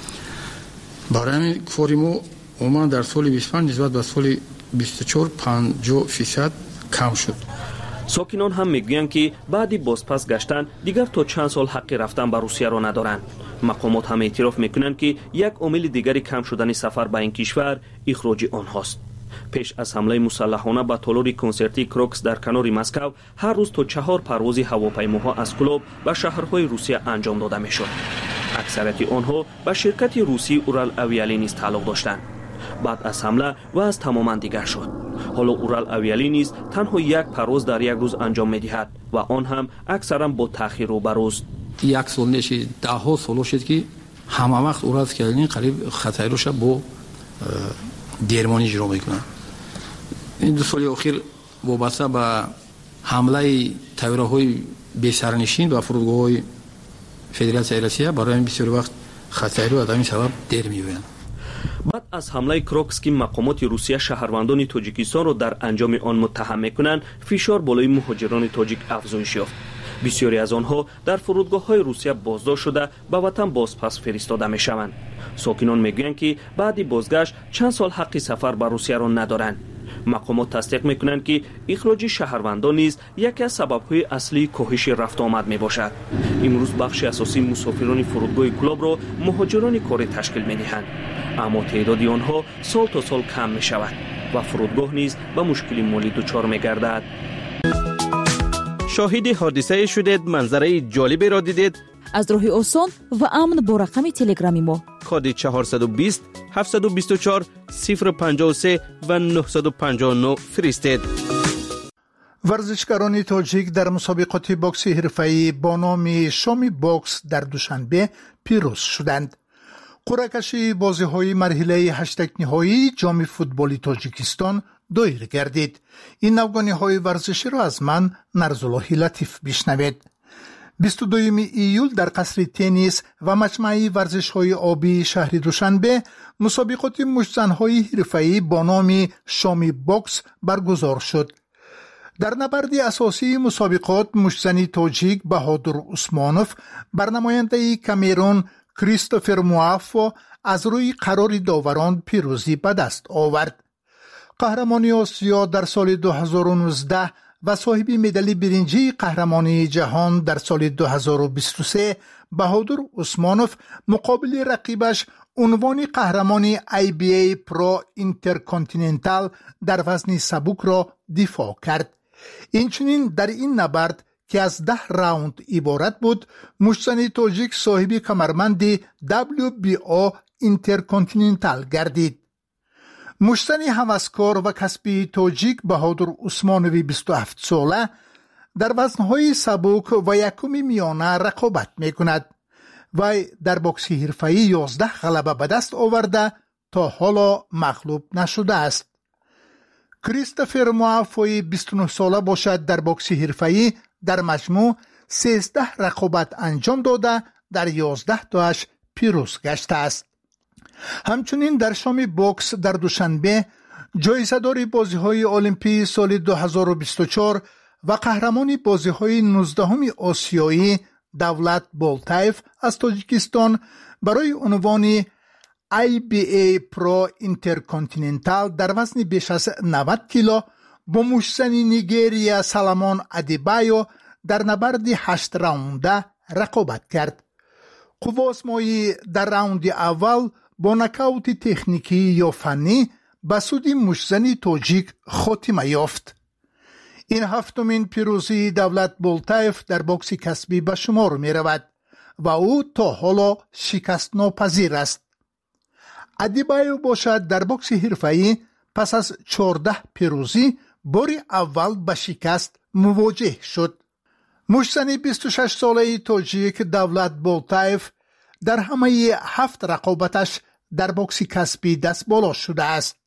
برای همین فوریمو عموما در سال بیست و پنج نسبت به سال بیست و چهار پنجاه درصد کم شد. ساکنان هم میگویند که بعد بازپس گشتن دیگر تا چند سال حق رفتن به روسیه را ندارند. مقامات هم اعتراف میکنند که یک عامل دیگری کم شدن سفر به این کشور اخراج آنهاست. پیش از حمله مسلحانه به تالار کنسرتی کروکس در کنار مسکو هر روز تا چهار پرواز هواپیماها از کولاب به شهرهای روسیه انجام داده میشد. اکثریت آنها به شرکت روسی اورال اویالی نیز تعلق داشتند. بعد از حمله و از تماما دیگر شد. حالا اورال اویالی نیز تنها یک پرواز در یک روز انجام میدهد و آن هم اکثرا با تأخیر و بروز. یک سال نشی ده ها سال شد که همه وقت اورال اویالی قریب خطرش با درمانی اجرا میکنن. این دو سال اخیر وابسته به حمله طیاره‌های بی سرنشین و فرودگاه‌های فدراسیون روسیه برای بسیار وقت خطری و از همین سبب دیر می‌آیند. بعد از حمله کروکس که مقامات روسیه شهروندان تاجیکستان را در انجام آن متهم می‌کنند، فشار بالای مهاجران تاجیک افزایش یافت. بسیاری از آنها در فرودگاه‌های روسیه بازداشت شده به وطن بازپس فرستاده می‌شوند. ساکنان میگویند که بعد بازگشت چند سال حق سفر به روسیه را ندارند. مقامات تصدیق میکنند که اخراج شهروندان نیز یکی از سبب‌های اصلی کاهش رفت آمد میباشد. امروز بخش اساسی مسافران فرودگاه کلاب را مهاجران کاری تشکیل میدهند، اما تعداد آنها سال تا سال کم میشود و فرودگاه نیز به مشکل مالی دچار میگردد. شاهد حادثه شدید، منظره جالبی را دیدید؟ از راه آسان و امن با رقم تلگرامی ما کد چهارصد و بیست هفتصد و بیست و چهار صفر پنجاه و سه و نهصد و پنجاه و نه فرستید. ورزشکاران تاجیک در مسابقات بوکس حرفه‌ای با نام شامی بوکس در دوشنبه پیروز شدند. قرعه کشی بازی‌های مرحله هشت نهایی جام فوتبال تاجیکستان دایر گردید. این نوگانی‌های ورزشی را از من نرزالله لطیف بشنوید. بیست و دوم ایول در قصر تنیس و مجمع ورزش‌های آبی شهر دوشنبه مسابقات مشت‌زن‌های حرفه‌ای با نام شامی بوکس برگزار شد. در نبرد اساسی مسابقات مشت‌زن تاجیک بهادر عثمانوف بر نماینده کامرون کریستوفر موافو از روی قرار داوران پیروزی به دست آورد. قهرمانی آسیا در سال دو هزار و نوزده و صاحب مدال برنجی قهرمانی جهان در سال دو هزار و بیست و سه بهادر عثمانوف مقابل رقیبش عنوان قهرمانی ای بی ای پرو اینترکانتیننتال در وزن سبک را دفاع کرد. اینچنین در این نبرد که از ده راوند عبارت بود، مشت‌زن تاجیک صاحب کمربند دبلیو بی او اینترکانتیننتال گردید. مشت‌زن هوسکار و کسبی تاجیک بهادر عثمانوی بیست و هفت ساله در وزن‌های سبک و یکم میانه رقابت می‌کند و در بوکس حرفه‌ای یازده غلبه به دست آورده تا حالا مغلوب نشده است. کریستوفر موافوی بیست و نه ساله باشد در بوکس حرفه‌ای در مجموع سیزده رقابت انجام داده در یازده تاش پیروز گشته است. همچنین در شام بوکس در دوشنبه جایزه‌دار بازی‌های المپی سال دو هزار و بیست و چهار و قهرمان بازی‌های نوزدهم آسیایی دولت بولتایف از تاجیکستان برای عنوان ای بی ای پرو اینترکانتیننتال در وزن بیش از نود کیلو با مشت‌زن نیگریا سالامون ادیبایو در نبرد هشت راونده رقابت کرد. قواسمایی در راوند اول با نکاوت تکنیکی یا فنی به سود مشت‌زن تاجیک خاتمه یافت. این هفتمین پیروزی دولت بولتایف در بوکس کسبی به شمار می رود و او تا حالا شکست ناپذیر است. ادیبایو باشد در بوکس حرفه‌ای پس از چهارده پیروزی بار اول به شکست مواجه شد. مشت‌زن بیست و شش ساله تاجیک دولت بولتایف در همه هفت رقابتش در بوکس کسبی دست بالا شده است.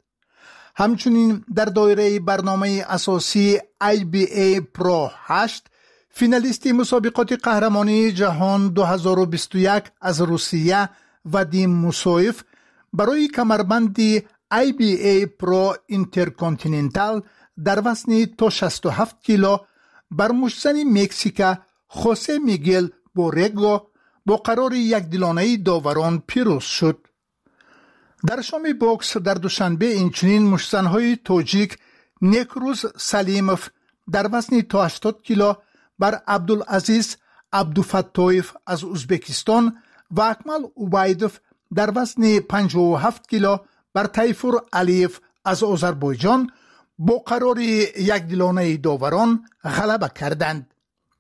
همچنین در دایره برنامه اساسی ای بی ای پرو هشت فینالیست مسابقات قهرمانی جهان دو هزار و بیست و یک از روسیه وادیم موسویف برای کمربند ای بی ای پرو اینترکانتیننتال در وزن تا شصت و هفت کیلو بر مشت‌زن مکزیک خوسه میگل بورگو با قرار یک دلانه داوران پیروز شد. در شام بوکس در دوشنبه اینچنین مشت‌زن‌های تاجیک نیکروز سلیموف در وزن تا هشتاد کیلو بر عبدالعزیز عبدوفتویف از ازبکستان و اکمل عبیدوف در وزن پنجاه و هفت کیلو بر تیفور علیف از آذربایجان با قرار یک دلانه داوران غلبه کردند.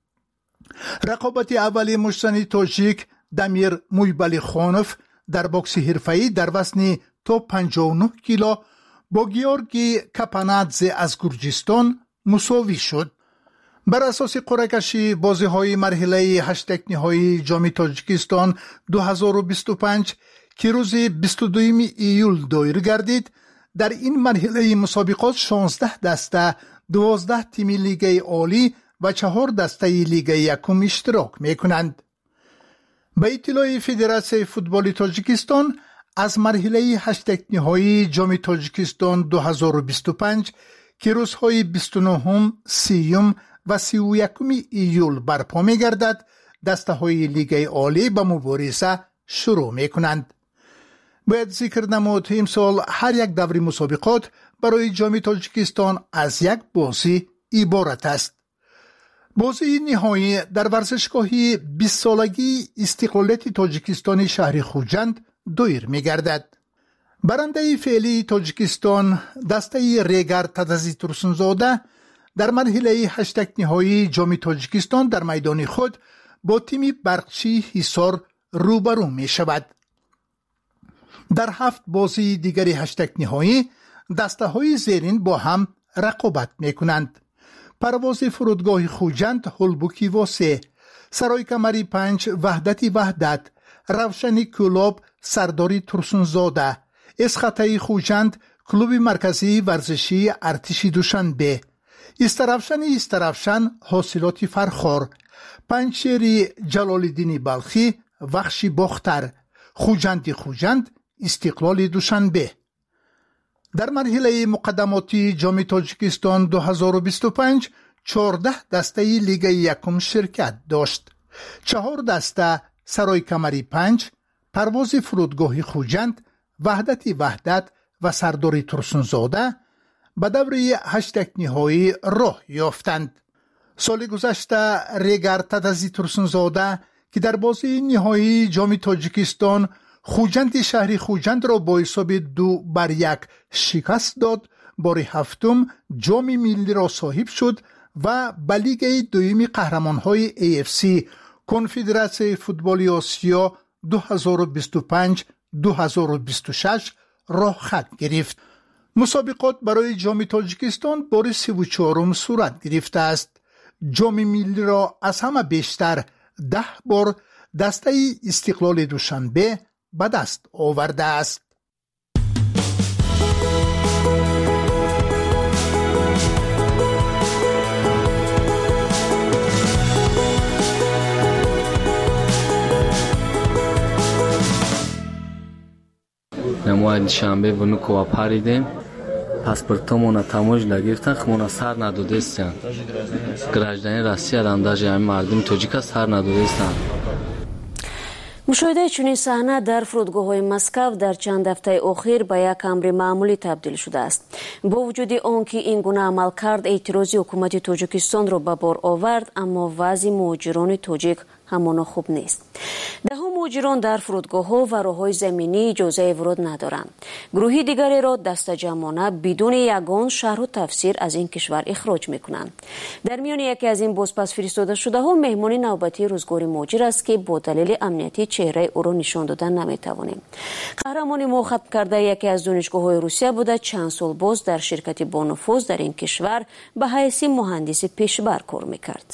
رقابت اولی مشت‌زن تاجیک دمیر مویبالی خانوف در بوکس حرفه‌ای در وزن تا پنجاه و نه کیلو با گیورگی کپانادزه از گرجستان مساوی شد. بر اساس قرعه کشی بازی‌های مرحله هشت نهایی جام تاجیکستان دو هزار و بیست و پنج که روز بیست و دوم ایول دایر گردید، در این مرحله مسابقات شانزده دسته، دوازده تیم لیگ عالی و چهار دسته لیگ یکم اشتراک می‌کنند. به اطلاع فدراسیون فوتبال تاجیکستان از مرحله هشت نهایی جام تاجیکستان دو هزار و بیست و پنج که روزهای بیست و نه، سی و سی و یکم ایول برپا می گردد، دسته های لیگ عالی به مبارزه شروع می کنند. باید ذکر نمود امسال هر یک دور مسابقات برای جام تاجیکستان از یک بازی عبارت است. بازی نهایی در ورزشگاهی بیست سالگی استقلالیت تاجیکستان شهر خوجند دایر می گردد. برنده فعلی تاجیکستان دسته ریگر تدزی ترسنزاده در مرحله هشتگ نهایی جام تاجیکستان در میدان خود با تیم برقچی حصار روبرو می شود. در هفت بازی دیگری هشتگ نهایی دسته های زیرین با هم رقابت می کنند. پرواز فرودگاه خوجند هلبوکی واسه، سرای کمری پنج وحدتی وحدت، روشنی کلوب سرداری ترسونزاده، اسخطه خوجند کلوب مرکزی ورزشی ارتش دوشنبه، استرافشن استرافشن حاصلات فرخار، پنچری جلالالدین بلخی وخشی باختر، خوجند خوجند استقلال دوشنبه. در مرحله مقدماتی جام تاجیکستان دو هزار و بیست و پنج چهارده دسته لیگ یکم شرکت داشت. چهار دسته سرای کمری پنج، پرواز فرودگاه خوجند، وحدت وحدت و سرداری ترسونزاده به دوره هشتگ نهایی راه یافتند. سال گذشته ریگر تدزی ترسونزاده که در بازی نهایی جام تاجیکستان خوجند شهری خوجند را با حساب دو بر یک شکست داد، بار هفتم جام ملی را صاحب شد و به لیگ دوم قهرمان‌های ای اف سی کنفدراسیون فوتبال آسیا دو هزار و بیست و پنج دو هزار و بیست و شش راه خط گرفت. مسابقات برای جام تاجیکستان بار سی و چهارم صورت گرفته است. جام ملی را از همه بیشتر ده بار دسته استقلال دوشنبه به دست آورده است. ما شنبه و نکو پریدیم پاسپورتمون تموج نگرفتن، خمون سر ندادستن. گراجدانی روسیه هم даже همین مردم توجیک سر ندادستن. مشاهده چنین صحنه در فرودگاه‌های مسکو در چند هفته اخیر به یک امر معمولی تبدیل شده است. با وجود آنکه این گونه عملکرد اعتراضی حکومت تاجیکستان را به بار آورد، اما وضع مهاجران تاجیک همان خوب نیست. ده ها مهاجران در فرودگاه‌ها و راه‌های زمینی اجازه ورود ندارند. گروهی دیگری را دست جمعانه بدون یگان شرح و تفسیر از این کشور اخراج می‌کنند. در میان یکی از این بازپس فرستاده شده ها مهمان نوبتی روزگار مهاجر است که با دلیل امنیتی چهره او را نشان دادن نمی‌توانیم. قهرمان ما ختم کرده یکی از دانشگاه‌های روسیه بوده، چند سال باز در شرکت با نفوذ در این کشور به حیث مهندس پیشبر کار می‌کرد.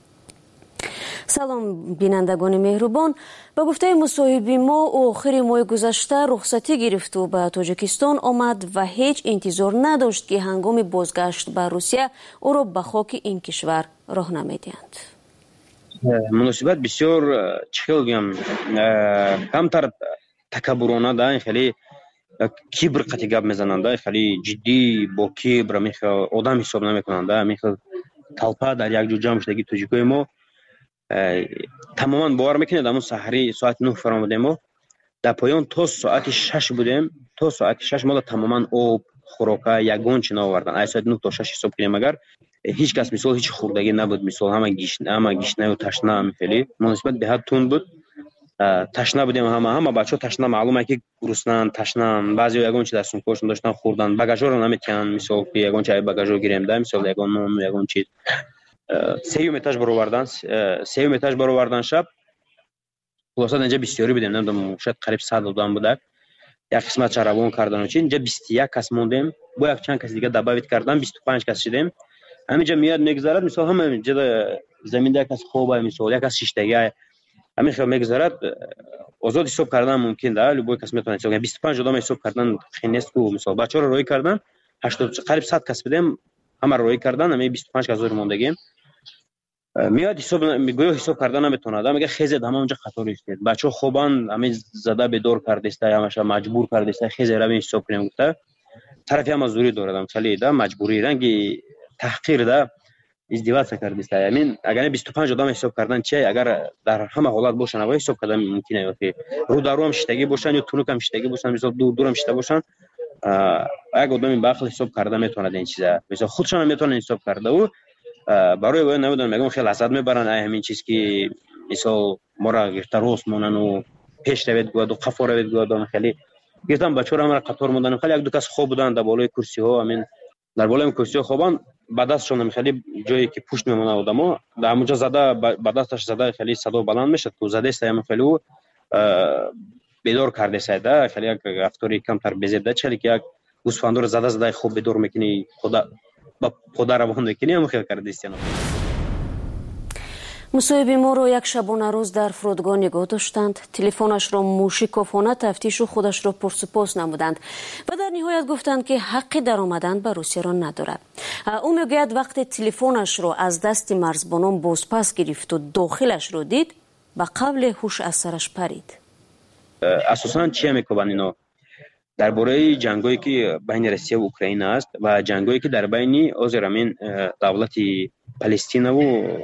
سلام بینندگان مهربان، به گفته مصاحبی ما آخر ماه گذشته رخصتی گرفت و به تاجیکستان آمد و هیچ انتظار نداشت که هنگام بازگشت به روسیه او را به خاک این کشور راه نمیدهند. مناسبت بسیار چی بگم کمتر تکبرانه ده، خیلی کبر قطعی گپ میزننده، خیلی جدی با کبر میخه آدم حساب نمیکننده، میخه طلپه در یک جو جمع شدگی تاجیکای ما تماما باور میکنید. همون سحری ساعت نه فرامودیم و در پایان تا ساعت شش بودیم، تا ساعت شش ما تماما آب خوراکه یگان چینا آوردن. از ساعت نه تا شش حساب کنیم اگر هیچ کس مثال هیچ خوردگی نبود، مثال همه گیشنه همه گیشنه و تشنه هم خیلی مناسبت به حد تون بود. تشنه بودیم، همه همه بچه ها تشنه، معلومه که گرسنه‌اند، تشنه‌اند. بعضی یگان چی دستون کشون داشتن خوردن، بagaژا رو نمیتونن مثال که یگان چای بagaژا گیریم ده، مثال یگان نون یگان چیز سیوم اتاج برآوردن، سیوم اتاج برآوردن شب خلاصا اینجا بسیاری بودیم، نمیدونم شاید قریب صد آدم بوده. یک قسمت چرابون کردن و چی اینجا بیست و یک کس موندیم، با یک چند کس دیگه دعوت کردن بیست و پنج کس شدیم. همینجا میاد میگذرد، مثلا هم اینجا زمین ده کس خوبه، مثلا یک کس شش تایی همین خیلی میگذرد. آزاد حساب کردن ممکن ده، لبوی کس میتونه حساب کنه. بیست و پنج آدم حساب کردن خیلی نیست که مثلا بچه‌ها رو روی کردن هشتاد قریب صد کس بودیم، همه روی کردن، همین بیست و پنج کس موندگیم. میاد حساب میگوید حساب کردن نمیتونه، میگه خیزید همه اونجا قطار ایستید، بچه‌ها خوبان همه زده به دور کرده است، همش مجبور کرده است خیزید رو حساب کنیم. گفته طرفی هم مزدوری دارم خیلی ده مجبوری رنگی تحقیر ده издеваться кардист. Амин агар بیست و پنج одам ҳисоб кардан чи агар дар ҳама ҳолат бошан ва ҳисоб кардан мумкин аст ки рӯдаром штаги бошан ё тунукам штаги бошан мисол дур дурам шта бошан як одами ба ақл ҳисоб карда метавонад ин чиза мисол худшон метавонад ҳисоб карда ӯ барои ва намедонам мегам хеле лаззат мебаранд ай ҳамин чиз ки мисол мора гирфта рост монану пеш равед гӯяду қафо равед гӯяду хеле гирфтам бачора мара қатор мондан хеле як ду кас хоб буданд дар болои курсиҳо амин дар болои курсиҳо хобанд ба дастшон хеле ҷое ки пушт мемонад одамо дар ҳамунҷо зада ба дасташ зада хеле садо баланд мешад ку задеста ям хеле ӯ бедор кардесайда хеле як рафтори камтар безеда чали ки як гӯсфандро зада зада хоб бедор мекунӣ худа ба пода равон мекунӣ ҳам хел кардестиан мусоҳиби моро як шабона рӯз дар фурудгоҳ нигоҳ доштанд, телефонашро мушикофона тафтишу худашро пурсупос намуданд ва дар ниҳоят гуфтанд ки ҳаққи даромадан ба Русияро надорад. ӯ мегӯяд вақте телефонашро аз дасти марзбонон бозпас гирифту дохилашро дид, ба қавле ҳуш аз сараш парид. асосан чия мекобанд ино дар бораи ҷангое ки байни Россия ва Украина аст ва ҷангое ки дар байни озир амин давлати Палестинаву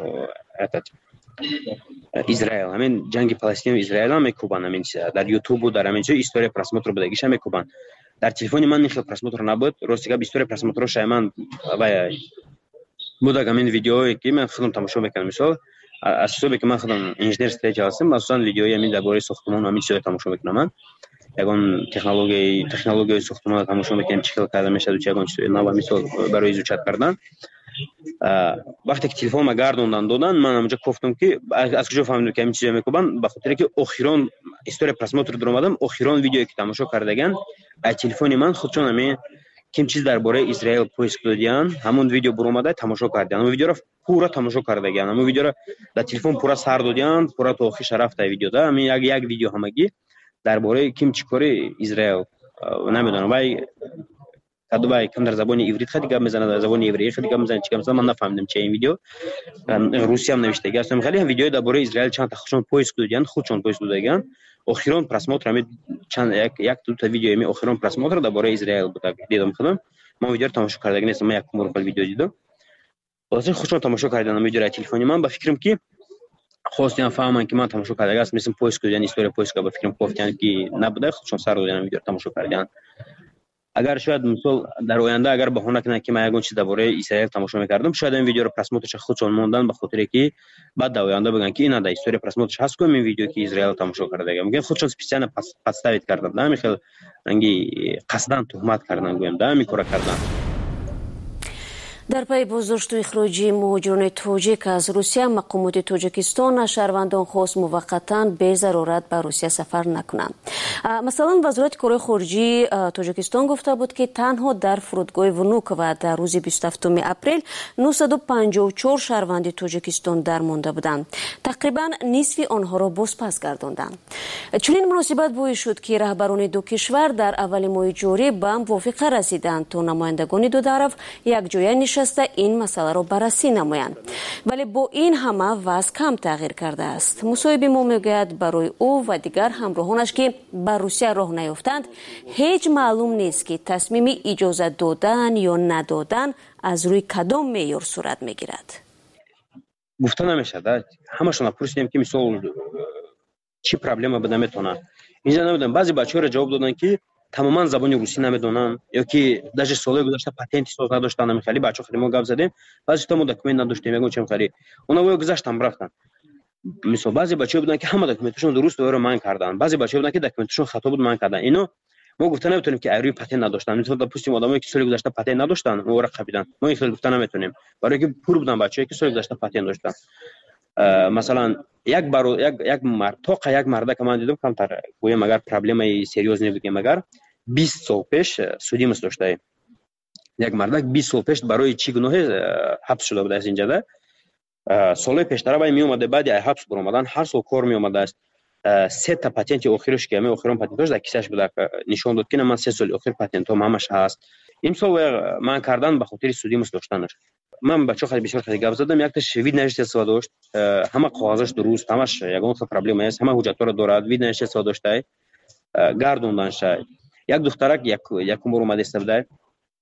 Израил амин ҷанги Палестина ва Израил ҳам мекобанд амин чиза дар ютубу дар амин ҷо история просмотр будагиша мекобанд. Дар телефони ман нихел просмотр набуд рости гап история просмотро шайман ва будаг амин видеое ки ман худам тамошо мекардам мисол аз ҳисобе ки ман худам инженер строитель ҳастам асосан видеои амин дар бораи сохтмон амин чизо тамошо мекунам ман ягон технологияи технологияи сохтмон тамошо мекунам чӣ хел карда мешавад чӣ ягон чизои нав мисол барои изучат кардан вақте ки телефонма гардондан додан ман ҳамҷо гуфтам ки аз куҷо фаҳмидам ки ҳамин чизо мекобанд ба хотире ки охирон история просмотр даромадам охирон видеое ки тамошо кардаган аз телефони ман худшон ҳамин ким чиз дар бораи Израил поиск додиян ҳамон видео буромада тамошо кардиян ҳамон видеоро пура тамошо кардаган ҳамон видеоро дар телефон пура сар додиян пура то охирша рафта видеода ҳамин як як видео ҳамагӣ дар бораи ким чӣ кори Израил намедонам вай кадубай кам дар забони иврит хеле гап мезанад дар забони евреи хеле гап мезанад чӣ гап мезанад ман нафаҳмидам чӣ ин видео русиям навиштаги астам хеле видеои дар бораи Израил чандта худшон поиск додиян худшон поиск додаган охирон просмотр ҳамин чанд як як дута видео ҳамин охирон просмотр дар бораи Израил будаг дидам худам ман видеоро тамошо кардагӣ нестам ман якум бор видео дидам ҳозир худшон тамошо кардан видеоро телефони ман ба фикрам ки хостиан фаҳманд ки ман тамошо кардагӣ аст мисл поиск додиян история поиска ба фикрам гуфтанд ки набуда худшон сар додиян видеоро тамошо кардиян агар шояд мисол дар оянда агар баҳона кунад ки ман ягон чиз дар бораи Исраил тамошо мекардам шояд ин видеоро просмотрша худшон мондан ба хотире ки баъд дар оянда бигӯянд ки ина дар история просмотрш ҳаст ку ин видео ки Израил тамошо кардаган мегӯянд худшон специально подставить кардан да ҳамин хел анги қасдан туҳмат кардан гӯям да ҳамин кора кардан. дар пайи боздошту ихроҷи муҳоҷирони тоҷик аз Русия мақомоти Тоҷикистон аз шаҳрвандон хост муваққатан бе зарурат ба Русия сафар накунанд. масалан вазорати корҳои хориҷии Тоҷикистон гуфта буд ки танҳо дар фурудгоҳи Внуково дар рӯзи бисту ҳафтуми апрел нӯҳсаду панҷоҳу чор шаҳрванди Тоҷикистон дармонда буданд. тақрибан нисфи онҳоро бозпас гардонданд. чунин муносибат боис шуд ки раҳбарони ду кишвар дар аввали моҳи ҷорӣ ба мувофиқа расиданд то намояндагони ду тараф якҷоя нишаста ин масъаларо баррасӣ намоянд. вале бо ин ҳама вазъ кам тағйир кардааст. мусоҳиби мо мегӯяд барои ӯ ва дигар ҳамроҳонаш ки ба Русия роҳ наёфтанд ҳеҷ маълум нест ки тасмими иҷозат додан ё надодан аз рӯи кадом меъёр сурат мегирад. гуфта намешавад ҳамашон пурсидем ки мисол чӣ проблема буда метавонад инҷа намедонам баъзе бачаҳоро ҷавоб доданд ки тамоман забони русӣ намедонанд ё ки даже солҳои гузашта патенти соз надоштанд ҳамин хеле бачаҳо хеле мо гап задем баъзеҳо мо документ надоштем ягон чем хеле онавои гузаштам рафтанд мисол баъзе бачаҳо буданд ки ҳама документашон дуруст оро ман карданд баъзе бачаҳо буданд ки документашон хато буд ман карданд ино мо гуфта наметавонем ки айрӯи патент надоштанд мисол допустим одамое ки соли гузашта патент надоштанд мо қабиданд мо ин хел гуфта наметавонем барое ки пур буданд бачаҳое ки соли гузашта патент доштанд масалан як баро як як мард тоқа як марда ки ман дидам камтар гӯям агар проблемаи серьёзне бигем агар бист сол пеш судимост доштаем як мардак бист сол пеш барои чӣ гуноҳе ҳабс шуда будааст инҷада солҳои пештара вай меомаде баъди ай ҳабс буромадан ҳар сол кор меомадааст сета патенти охираш ки ҳамин охирон патентош дар кисааш буда нишон дод ки ман се соли охир патентом ҳамаш ҳаст имсол ман кардан ба хотири судимост доштанаш ман бачаҳо хеле бисёр хеле гап задам якташ вид навиштества дошт ҳама қоғазаш дуруст ҳамаш ягон хел проблема нест ҳама ҳуҷҷатҳоро дорад вид навиштества доштаи гардонданшай як духтарак якум бор омада иста будай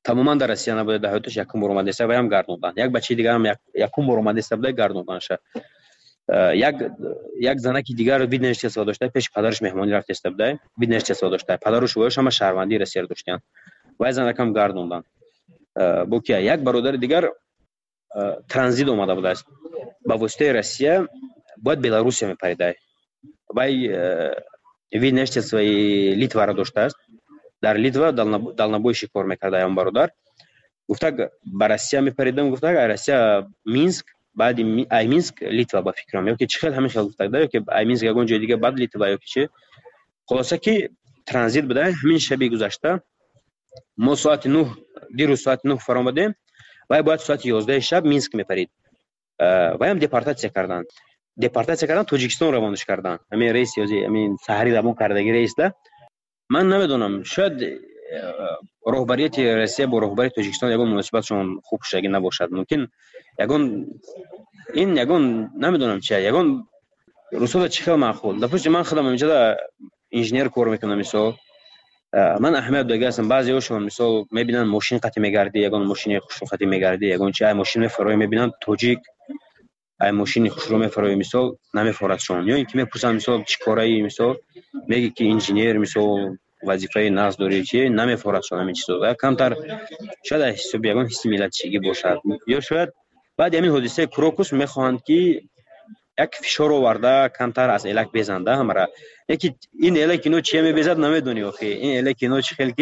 тамоман дар Россия набуда, дар ҳаёташ якум бор омадаиста ва ҳам гардондан. Як бачаи дигарам якум бор омадаиста буда гардонданша. як як занаки дигар видное жительство дошта, пеш падараш меҳмонӣ рафтаиста буда, видное жительство дошта. Падаруш вояш ҳама шаҳрвандии Россия доштанд. Ва занакам гардондан. Бо ки як бародари дигар транзит омада будааст. Ба воситаи Россия бояд Беларусия мепаридай. Вай видное жительствои Литваро доштааст. Дар Литва далнабойши кор мекарда он бародар. Гуфта ба Россия мепаридам, гуфта Россия Минск, баъди ай Минск Литва ба фикрам. Ёки чӣ хел ҳамин хел гуфта да, ёки ай Минск ягон ҷои дига баъд Литва ёки чӣ. Хулоса ки транзит буда ҳамин шаби гузашта мо соати нӯҳ дирӯз соати нӯҳ фар омадем. Вай бояд соати ёздаҳи шаб Минск мепарид. Вайам депортатсия кардан. Депортатсия кардан, Тоҷикистон равонаш кардан. Ҳамин раис ёзи ҳамин саҳари равон кардаги раис да. Ман намедонам, шояд роҳбарияти Россия бо роҳбари Тоҷикистон ягон муносибатшон хуб шудаги набошад. Мумкин ягон ин ягон намедонам чи, ягон русола чӣ хел маъқул. Допустим, ман худам инҷода инженер кор мекунам мисол. Ман аҳамият дода ҳастам. Баъзеҳошон мисол мебинанд мошин қатъи мегарди, ягон мошини хушрӯ қатъи мегарди, ягон чи ай мошин мефарои мебинанд тоҷик, ай мошини хушрӯ мефарои мисол намефорадшон. Ё ин ки мепурсанд мисол чӣ кораи мисол меги ки инженер мисол вазифаи нағз дори чи намефорадшон ҳамин чизо. Камтар шояд аз ҳисоби ягон ҳисси миллатчигӣ бошад. Ё шояд баъди ҳамин ҳодисаи Крокус мехоҳанд ки як фишор оварда камтар аз элак безанд да ҳамара. Яки ин элак ино чия мебезад намедонӣ охи. Ин элак ино чӣ хел ки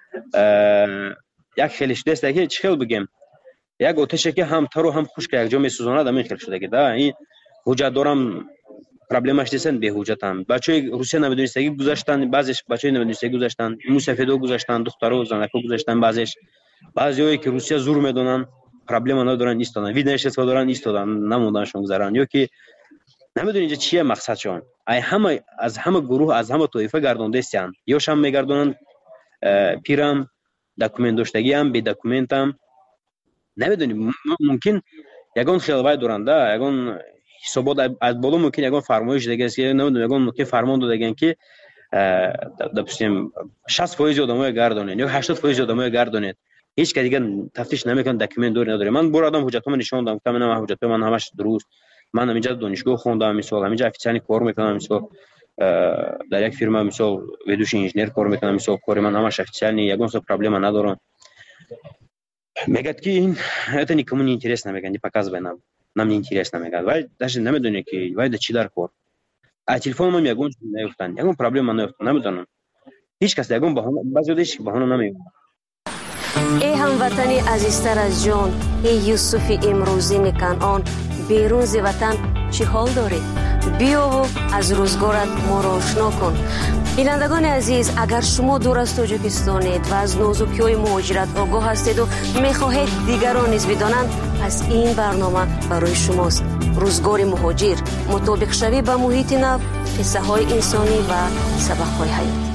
як хеле шудааст ки чӣ хел бигем. Як отеше ки ҳам тару ҳам хушка якҷо месӯзонад ҳамин хел шудаги да. Ин ҳуҷҷат дорам проблемаш десен беҳуҷҷатам. Бачаҳои Русия наведонистагӣ гузаштанд, баъзеш бачаҳои наведонистагӣ гузаштанд, мусафедо гузаштанд, духтаро занако гузаштанд, баъзеш баъзеҳое ки Русия зур медонанд, проблема надоранд истоданд, видное жительство доранд истоданд, намонданшон гузаранд. Ё ки намедонӣ инҷа чия мақсадшон. Ай ҳама аз ҳама гурӯҳ, аз ҳама тоифа гардондастанд. Ёшам мегардонанд пирам, документ доштагиам, бедокументам. Намедонӣ мумкин ягон хелвай доранд да, ягон ҳисобот аз боло мумкин ягон фармоиш дагест ки намедонам ягон мумкин фармон додаган ки допустим шаст фоиз одамоя гардонед ё ҳаштод фоиз одамоя гардонед. Ҳеҷ кас дигар тафтиш намекунад, документ дори надори. Ман бор одам ҳуҷҷатҳомо нишон дадам, гуфтам ина ҳуҷҷатҳои ман ҳамаш дуруст. Ман ҳаминҷа донишгоҳ хондам мисол, ҳаминҷа официалӣ кор мекунам мисол, дар як фирма мисол ведущий инженер кор мекунам мисол, кори ман ҳамаш официалӣ, ягон со проблема надорам. Мегӯяд ки ин это никому не интересно, мегӯяд не показывай нам. Нам не интересно, мегӯяд. Вай даже намедонӣ ки вай да чӣ дар кор. А телефонам ягон чиз наёфтанд, ягон проблема наёфтанд, намедонам. Ҳеҷ кас ягон баҳона, баъзе ҳеҷ баҳона намеёфтанд. ای هموطنی عزیزتر از جان، ای یوسف امروزین کنعان، بیرون ز وطن چی حال داری؟ بیا و از روزگارت ما را آشنا کن. بینندگان عزیز، اگر شما دور از تاجیکستانید و از نازکی‌های مهاجرت آگاه هستید و می‌خواهید دیگران نیز بدانند، پس این برنامه برای شماست. روزگار مهاجر، مطابق شوی به محیط نو، قصه‌های انسانی و سبق‌های حیاتی.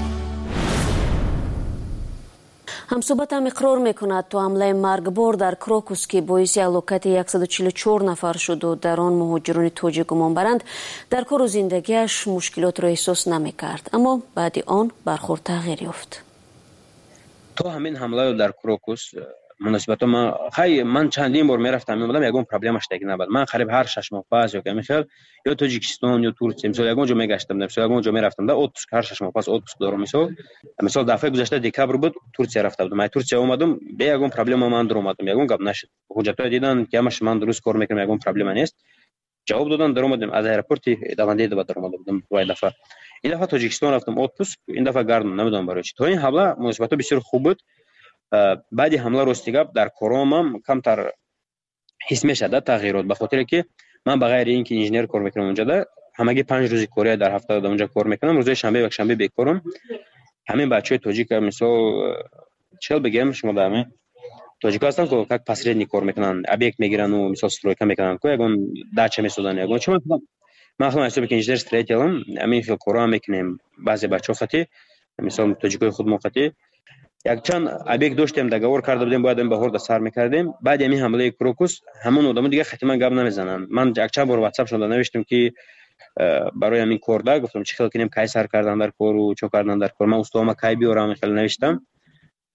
ҳамсӯҳбатам иқрор мекунад то ҳамлаи маргбор дар Крокус ки боиси ҳалокати яксад و چهل و چهار нафар шуду дар он муҳоҷирони тоҷик гумонбаранд, дар кору зиндагиаш мушкилотро эҳсос намекард, аммо баъди он бархурд тағйир ёфт. То ҳамин ҳамларо дар Крокус муносибатам хай ман чандин бор мерафтам, меомадам, ягон проблема штаги набуд. Ман қариб ҳар шаш моҳ пас ё камин хел ё Тоҷикистон ё Турсия мисол ягон ҷо мегаштам, мисол ягон ҷо мерафтам да отпуск, ҳар шаш моҳ пас отпуск дорам мисол. Мисол дафъаи гузашта декабр буд, Турсия рафта будам. Ай Турсия омадам, бе ягон проблема ман даромадам, ягон гап нашуд. ҳуҷҷатҳои дидан ки ҳамаш ман дуруст кор мекунам, ягон проблема нест. ҷавоб додан даромадам, аз аэропорти Давандеда даромада будам вай дафъа. Ин дафъа Тоҷикистон рафтам отпуск, ин дафъа гардам, намедонам барои чӣ. То ин ҳамла муносибатҳо бисёр хуб буд. баъди ҳамла рости гап дар коромам камтар ҳис мешуда тағйирот, ба хотире ки ман ба ғайри ин ки инженер кор мекунам онҷода, ҳамаги панҷ рӯзи кория дар ҳафта дар онҷа кор мекунам. рӯзои шанбе ва якшанбе бекорам. ҳамин бачаҳои тоҷика мисол чел бигем шумо дар ҳамин тоҷика ҳастанд ки как посредник кор мекунанд, объект мегирану мисол стройка мекунанд, ко ягон дача месозанд, ягон чӣ мекунам. ман худам ҳисоби ки инженер строителам, ҳамин хел кора ҳам мекунем. баъзе бачаҳо хати мисол тоҷикои худмон хати якчанд объект доштем, договор карда будем, бояд баҳорда сар мекардем. баъди ҳамин ҳамлаи Крокус ҳамон одамо дига хати ман гап намезананд. ман якчанд бор ватсап шуда навиштам ки барои ҳамин кор да, гуфтам чӣ хел кунем, кай сар кардан дар кору чо кардан дар кор, ман устоама кай биёрам, хел навиштам.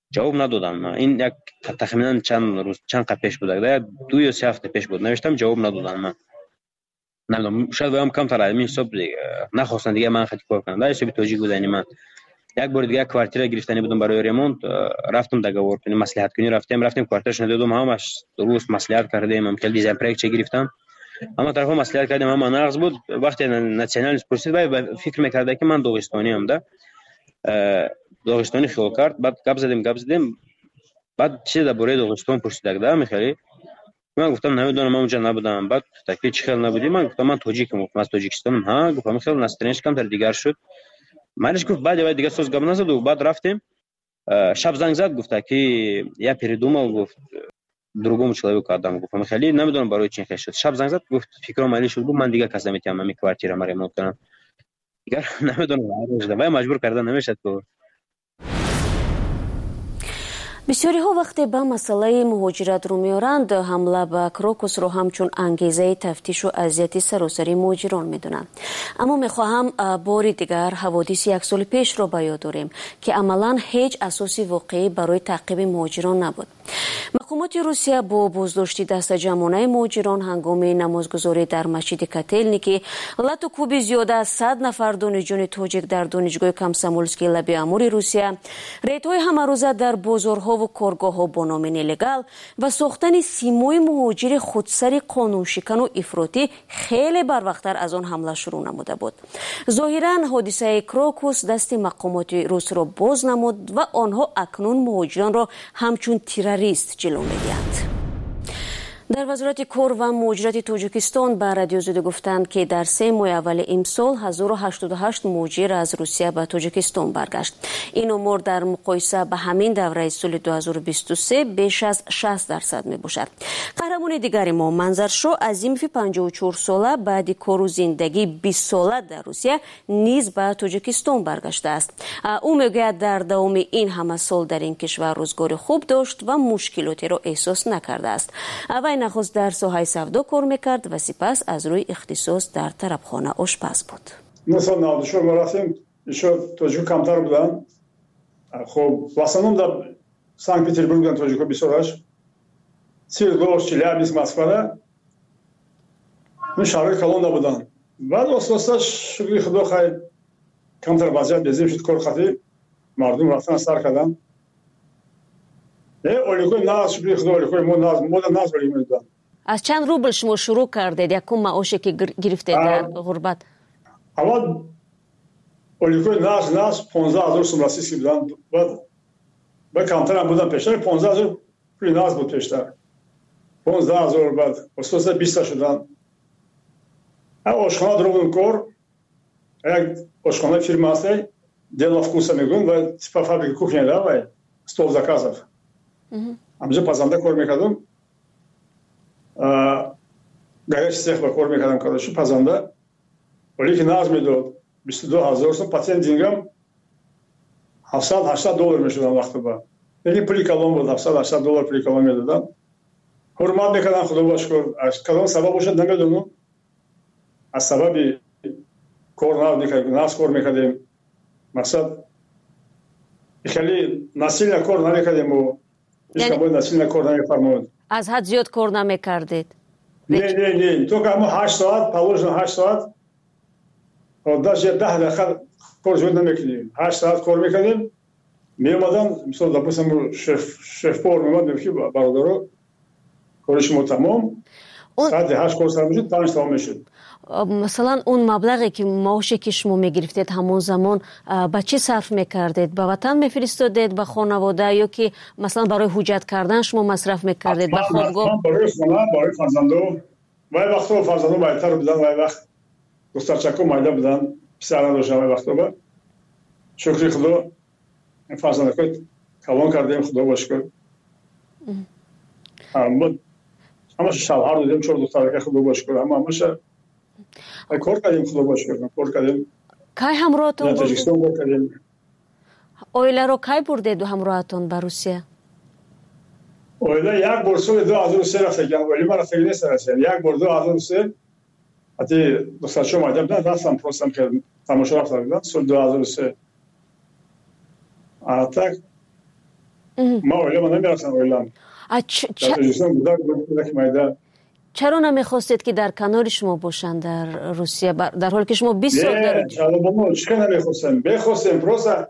ҷавоб надодам. Ин як тахминан чанд рӯз чанд қа пеш буд, ду ё се ҳафта пеш буд. Навиштам, ҷавоб надодам. Ман намедонам, шояд воям камтар ами ҳисоб нахостан дига ман хати кор кунам. Да ҳисоби тоҷик буд. Яъни ман як бор дига квартира гирифтани будам барои ремонт, рафтам договоркунӣ, маслиҳаткунӣ рафтем, рафтем квартирашон додам, ҳамаш дуруст маслиҳат кардем, ҳам дизайн проект гирифтам. ҳама тарафа маслиҳат кардем, ҳама нағз буд. Вақте националист пурсид, вай фикр мекарда ки ман доғистониам, да доғистони хиёл кард. Баъд гап задем гап задем баъд чизе дар бораи Доғистон пурсидак, да Михаил. Ман гуфтам намедонам, ман унҷа набудам. Баъд таки чӣ хел набудӣ? Ман гуфтам ман тоҷикам, гуфтам аз Тоҷикистонам. Ҳа, гуфтам Михаил, настроениеш камтар дигар шуд. Майнаш гуфт, баъд вай дига соз гап назаду. Баъд рафтем, шаб занг зад, гуфта ки я передумал, гуфт другому человеку отдам. Гуфтам Михаил, намедонам барои чӣ хел шуд. Шаб занг зад, гуфт фикрам айли шуд, гуфт ман дига кас наметавонам ами квартирама ремонт кунам. Дигар намедонам, вай маҷбур карда намешад ки бисёриҳо вақте ба масъалаи муҳоҷират рӯ меоранд, ҳамла ба Крокусро ҳамчун ангезаи тафтишу азияти саросари муҳоҷирон медонанд. Аммо мехоҳам бори дигар ҳаводиси як соли пешро ба ёд орем, ки амалан ҳеҷ асоси воқеӣ барои таъқиби муҳоҷирон набуд. мақомоти Русия бо боздошти дастаҷамонаи муҳоҷирон ҳангоми намозгузорӣ дар масҷиди Котельники лату кӯби зиёда аз сад нафар донишҷӯни тоҷик дар донишгоҳи Комсомольскии лаби амури Русия, рейдҳои ҳамарӯза дар бозорҳо ва коргоҳҳо бо номи нелегал ва сохтани симои муҳоҷири худсари қонуншикану ифротӣ хеле барвақттар аз он ҳамла шурӯъ намуда буд. зоҳиран ҳодисаи Крокус дасти мақомоти русро боз намуд ва онҳо акнун муҳоҷиронро ҳамчун террорист ҷилӯ медиҳанд. дар вазорати кор ва муҳоҷирати Тоҷикистон ба радиозуди гуфтанд, ки дар се моҳи аввали имсол ҳазору ҳаштоду ҳашт муҳоҷир аз Русия ба Тоҷикистон баргашт. ин омор дар муқоиса ба ҳамин давраи соли ду ҳазору бисту се беш аз шаст дарсад мебошад. қаҳрамони дигари мо Манзаршо Азимови панҷоҳу чор сола баъди кору зиндагии бист сола дар Русия низ ба Тоҷикистон баргаштааст. ӯ мегӯяд дар давоми ин ҳама сол дар ин кишвар рӯзгори хуб дошт ва мушкилотеро эҳсос накардааст. вай нахост дар соҳаи савдо кор мекард ва сипас аз рӯи ихтисос дар тарабхона ошпаз буд. Мисол навду шо мо рафтем, ишо тоҷик камтар будан. Хоб, в основном дар Санкт-Петербург будан тоҷико бисёраш. Сирдош, Челябинск, Москвада. Ну шаҳрҳои калон набудан. Баъд ососа шукри худо хай камтар вазъият безем шуд, кор хати мардум рафтан сар кардан. оликои нағз шукри худо, оликои мо нағз, мо дар нағз барим медоданд. аз чанд рубл шумо шурӯъ кардед якум маоше ки гирифтед дар ғурбат? аввал оликои нағз нағз понздаҳ ҳазор сум российский буданд. баъд ба камтарам будан пештар, понздаҳ ҳазор пули нағз буд пештар. понздаҳ ҳазор баъд ососа биста шуданд. ошхона дору будем кор, як ошхона фирма аст, Дело вкуса мегӯям, ва типа фабрика кухня, да, ва стол заказов. ҳамҷо пазанда кор мекардам. горячий цех ба кор мекардам, кадошу пазанда. оле ки нағз медод бисту ду ҳазор сум, патент дингам ҳафтсад ҳаштад доллар мешудам вақти ба. Яки пули калон буд, ҳафтсад ҳаштад доллар пули калон медодам. ҳурмат мекардам, худо ба шукр. аз кадом сабаб бошад намедонам. аз сабаби кор нағз кор мекардем. мақсад хеле насилна кор намекардем. ҳеҷ кабои насилна кор намефармояд. аз ҳад зиёд кор намекардед? не не не то ки ҳама ҳашт соат положено, ҳашт соат даже даҳ дақиқа кор зиёд намекардем. ҳашт соат кор мекардем. меомадам мисол допустим шеф-повар меомад мегӯфт ки бародаро кори шумо тамом, соати ҳашт кор сар мешуд, панҷ тамом мешуд. масалан он маблағе ки маоше ки шумо мегирифтед ҳамон замон ба чӣ сарф мекардед? ба ватан мефиристодед, ба хонавода, ё ки масалан барои ҳуҷҷат кардан шумо масраф мекардед ба хобгоҳ? барои хона, барои фарзандо. вай вақтҳо фарзандо майтар будан, вай вақт духтарчако майда будан, писар надоштам вай вақтоба. шукри худо фарзандако калон кардем, худо ба шукр. ҳамаша шавҳар додем, чор духтарака, худо ба шукр. ҳамаша кор кардем, худо ба шукр. кор кардем. кай ҳамроҳатон бурдед? Тоҷикистон кор кардем. оиларо кай бурдед ҳамроҳатон ба Русия? оила як бор соли ду ҳазору се рафтагам. оилама рафтаги нест Русия. як бор ду ҳазору се ҳати духтарчо майда будан, рафтам простам кардам, тамошо рафтам будан соли ду ҳазору се. а так ما اویلا من نمیرسم اویلا چرا نمیخواستید که در کنار شما باشن در روسیه در حالی که شما بیست سال در اونجا؟ چرا نمیخواستم؟ بخواستم просто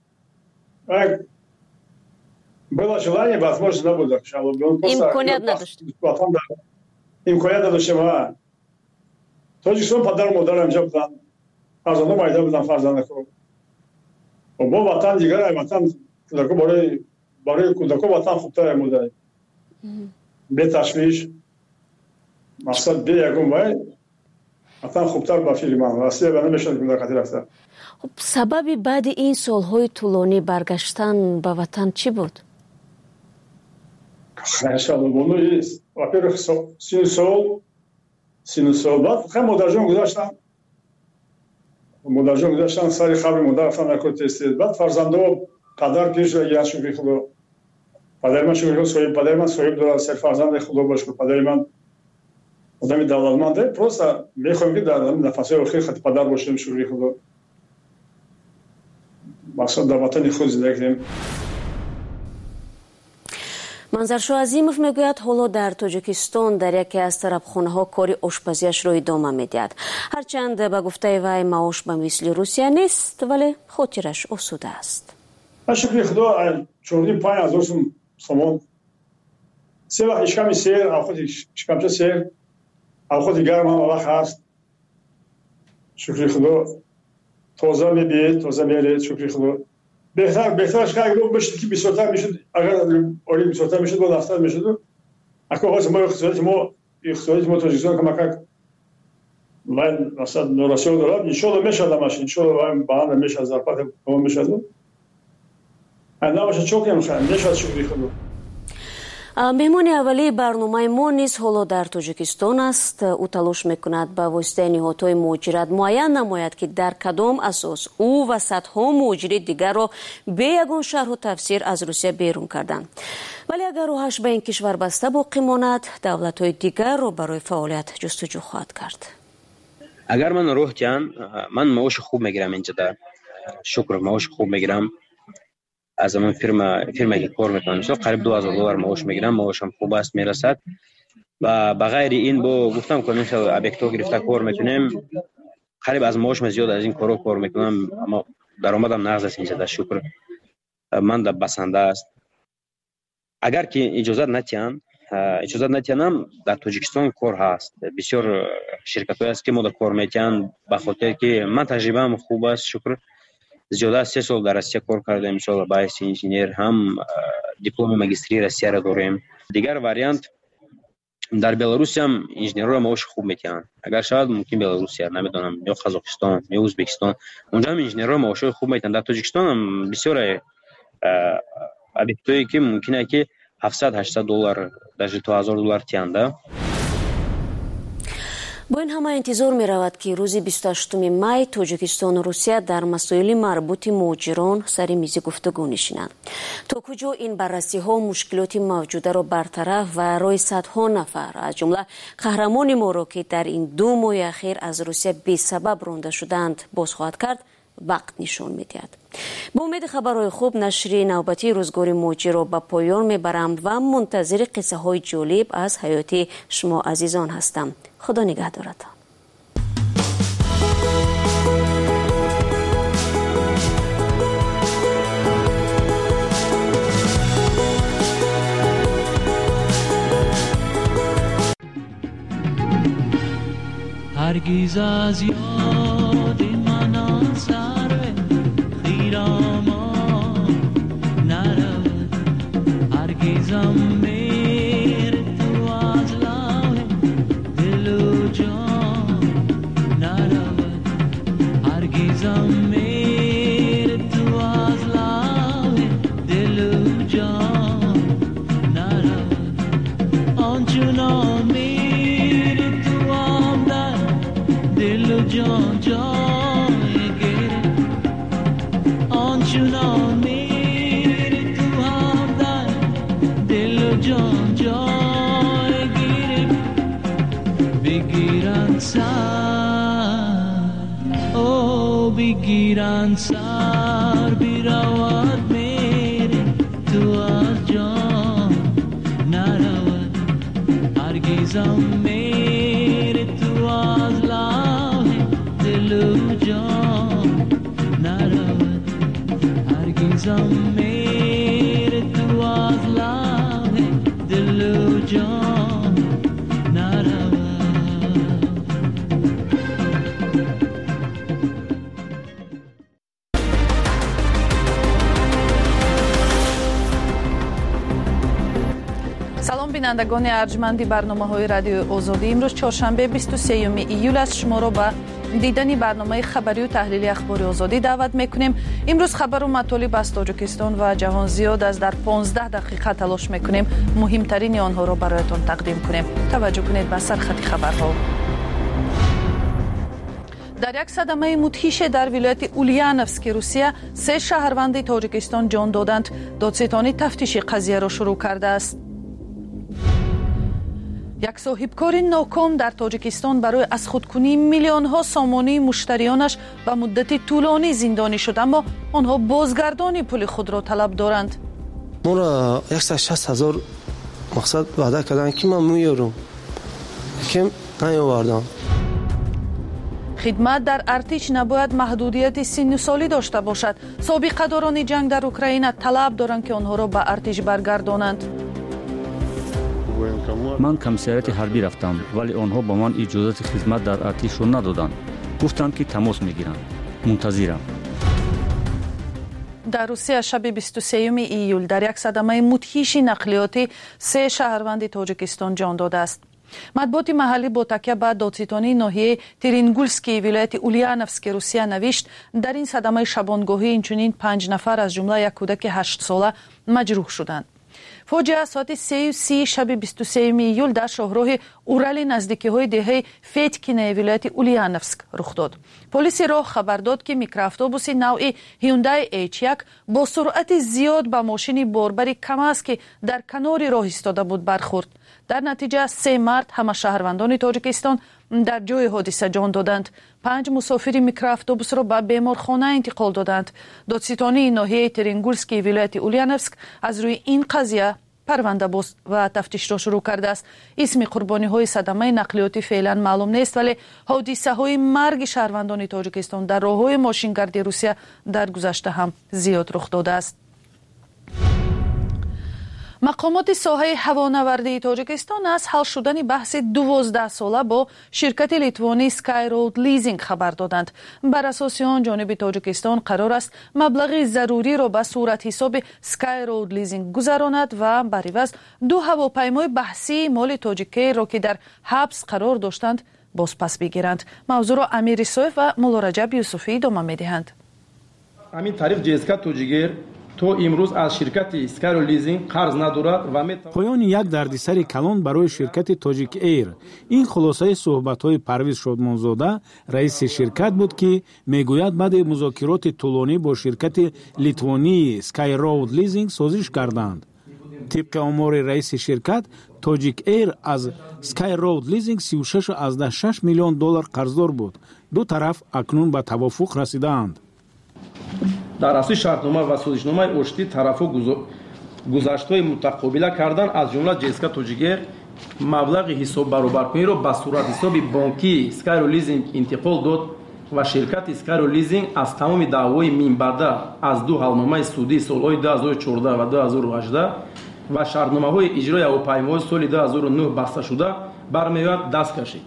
было желание, возможность نبود. امکانیت نداشت. امکانیت نداشتم. توجیکستان پدر و مادرم اینجا بودن. فرزندان مایده بودن فرزندکو. و با وطن دیگر وطن کودکو برای برای کودکو وطن خوبتر بوده. به تشویش مقصد به یکم وای وطن خوبتر با فیلمان راستی به نمیشد کودک خاطر رفته. خب سببی بعد این سالهای طولانی برگشتن به وطن چی بود؟ انشالله بونو است. во-первых سین سال سین سال بعد خیلی مادرجان گذاشتم. مادرجان گذاشتم سری خبر مادر رفتن نکرد تستید. بعد فرزندو پدر پیش یا شکری خدا. پدر من شکری خدا صاحب پدر من صاحب داره سر فرزند خدا باشه. پدر من آدمی دولتمنده. просто میخوام که در نفسه آخر خط پدر باشم شکری خدا. مقصد در وطن خود زندگی کنیم. منظرشو عظیمов میگوید حالا در تاجیکستان در یکی از طرفخانه‌ها کاری آشپزیش را ادامه میدهد. هرچند به گفته وی معاش به مثل روسیه نیست ولی خاطرش آسوده است. شکر خدا چوردیم پنج هزار سوم سه وقت اشکامی سیر آخوت اشکامچه سیر آخوت گرم هم وقت هست. شکر خدا تازه میبید تازه میرید. شکر خدا بهتر بهترش که اگر بشه که بیشتر میشد اگر اولی بیشتر میشد با دفتر میشد اگه واسه ما اقتصادی ما اقتصادی ما تاجیکستان کمک من مثلا نوراسیون دارم ان شاء الله میشه دمش ان شاء الله با هم میشه زرپات تمام میشه انا باشه چوک میشه میشه شکر خدا. مهمانی اولی برنامه ما نیز حالا در تاجیکستان است. او تلاش میکند با واسطه نهادهای مهاجرت معین نماید که در کدام اساس او و صدها مهاجر دیگر را به یگان شرح و تفسیر از روسیه بیرون کردند. ولی اگر راهش به این کشور بسته باقی ماند دولت‌های دیگر را برای فعالیت جستجو خواهد کرد. اگر من روح جان من معاش خوب میگیرم اینجا در شکر معاش خوب میگیرم از من فرما فرما که کار میکنم مثلا قریب دو هزار دلار معاش میگیرم معاشم خوب است میرسد و بغیر این با گفتم که مثلا ابیکتو گرفته کار میکنیم قریب از معاشم زیاد از این کارو کار میکنم اما درآمدم نقص است اینجا در شکر من در بسنده است. اگر که اجازه نتیان اجازه نتیانم در تاجیکستان کار هست بسیار شرکت‌های است که ما در کار میکنن به خاطر که من تجربه‌ام خوب است شکر زیاده از سه سال در روسیه کار کردم ان شاء الله با انجینیر هم دیپلم ماجستری روسیه را داریم. دیگر واریانت در بلاروس هم انجینرها معاش خوب میکنن اگر شاید ممکن بلاروس نمیدونم یا قزاقستان یا ازبکستان اونجا هم انجینرها معاش خوب میکنن. در تاجیکستان هم بسیار ابیکتایی که ممکنه که هفتصد هشتصد دلار در دو هزار دلار تیانده. با این همه انتظار می رود که روز بیست و هشتم می تاجیکستان و روسیه در مسائل مربوط مهاجران سر میز گفتگو نشینند. تا کجا این بررسی ها مشکلات موجوده را برطرف و رای صدها نفر از جمله قهرمان ما را که در این دو ماه اخیر از روسیه بی سبب رانده شدند باز خواهد کرد وقت نشان میدهد. با امید خبرهای خوب نشر نوبتی روزگار مهاجر را به پایان میبرم و منتظر قصه های جالب از حیات شما عزیزان هستم. خدا نگهدارتان. هرگز از یاد من سر خیرامان نرود هرگزم میر تو از لاه دل و جان نرود هرگزم میر تو از لاه دل و جان نرود آنچنان میر تو هم در دل و جان جان گیره آنچنان میری تو هم در دل و جان جان گیره بگیرن سر او بگیرن سر بیرود میری تو از هرگزم میره تو از لاه دل و جان نرود هرگزم میره تو از لاه دل و جان نرود. салом бинандагони арҷманди барномаҳои радиои озодӣ, имрӯз чоршанбе бисту сеюми июл аст. шуморо ба дидани барномаи хабарию таҳлили ахбори озодӣ даъват мекунем. имрӯз хабару матолиб аз тоҷикистон ва ҷаҳон зиёд аст. дар понздаҳ дақиқа талош мекунем муҳимтарини онҳоро бароятон тақдим кунем. таваҷҷӯҳ кунед ба сархати хабарҳо. дар як садамаи мудҳише дар вилояти ульяновски русия се шаҳрванди тоҷикистон ҷон доданд. додситони тафтиши қазияро шурӯъ кардааст. як соҳибкори ноком дар тоҷикистон барои азхудкунии миллионҳо сомонии муштарионаш ба муддати тӯлонӣ зиндонӣ шуд, аммо онҳо бозгардони пули худро талаб доранд. моро яксад шаст ҳазор мақсад ваъда карданд ки ман меёрам, лекин наёвардам. хидмат дар артиш набояд маҳдудияти синну солӣ дошта бошад. собиқадорони ҷанг дар Украина талаб доранд ки онҳоро ба артиш баргардонанд. ман комиссарияти ҳарбӣ рафтам, вале онҳо ба ман иҷозати хизмат дар артишро надоданд. гуфтанд ки тамос мегиранд. мунтазирам. дар русия шаби бисту сеюми июл дар як садамаи мудҳиши нақлиётӣ се шаҳрванди тоҷикистон ҷон додааст. матбуоти маҳаллӣ бо такя ба додситонии ноҳияи Теренгульскии вилояти Ульяновски Русия навишт, дар ин садамаи шабонгоҳӣ инчунин панҷ нафар аз ҷумла як кӯдаки ҳаштсола маҷрӯҳ шуданд. фоҷиа соати сею си шаби бисту сеюми июл дар шоҳроҳи Урали наздикиҳои деҳаи Федькинаи вилояти Ульяновск рух дод. полиси роҳ хабар дод, ки микроавтобуси навъи Hyundai эйч як бо суръати зиёд ба мошини борбари КамАЗ, ки дар канори роҳ истода буд, бархӯрд. дар натиҷа се мард, ҳама шаҳрвандони Тоҷикистон, дар ҷои ҳодиса ҷон доданд. панҷ мусофири микроавтобусро ба беморхона интиқол доданд. додситонии ноҳияи Теренгульскии вилояти Ульяновск аз рӯи ин қазия парвандабоз ва тафтишро шурӯъ кардааст. исми қурбониҳои садамаи нақлиётӣ феълан маълум нест, вале ҳодисаҳои марги шаҳрвандони Тоҷикистон дар роҳҳои мошингарди Русия дар гузашта ҳам зиёд рух додааст. мақомоти соҳаи ҳавонавардии Тоҷикистон аз ҳал шудани баҳси дувоздаҳсола бо ширкати литвонии Skyroad Leasing хабар доданд. бар асоси он ҷониби Тоҷикистон қарор аст маблағи заруриро ба суратҳисоби Skyroad Leasing гузаронад ва бар иваз ду ҳавопаймои баҳсии моли Тоҷикейро, ки дар ҳабс қарор доштанд, бозпас бигиранд. мавзӯъро Амир Исоев ва Муллораҷаб Юсуфӣ идома медиҳанд. ҳамин тариқ ҷеска Тоҷигер то имрӯз аз ширкати Skyroad Leasing қарз надорад ва метавонад поёни як дардисари калон барои ширкати Togic Air. ин хулосаи суҳбатҳои Парвиз Шодмонзода, раиси ширкат буд, ки мегӯяд баъди музокироти тӯлонӣ бо ширкати литвонии Skyroad Leasing созиш карданд. тибқи омори раиси ширкат, Togic Air аз Skyroad Leasing си و шаш ҳаздаҳ шаш миллион доллар қарздор буд. ду тараф акнун ба тавофуқ расидаанд. дар асоси шартнома ва созишномаи ошти тарафҳо гузаштҳои мутақобила кардан, аз ҷумла ҷеска Тоҷигер маблағи ҳисоббаробаркуниро ба суратҳисоби бонкии Skyroad Leasing интиқол дод ва ширкати Skyroad Leasing аз тамоми даъвои минбаъда аз ду ҳалномаи судии солҳои ду ҳазору чордаҳ ва ду ҳазору ҳаждаҳ ва шартномаҳои иҷрои ҳавопаймоҳои соли ду ҳазору нӯҳ басташуда бармеояд даст кашид.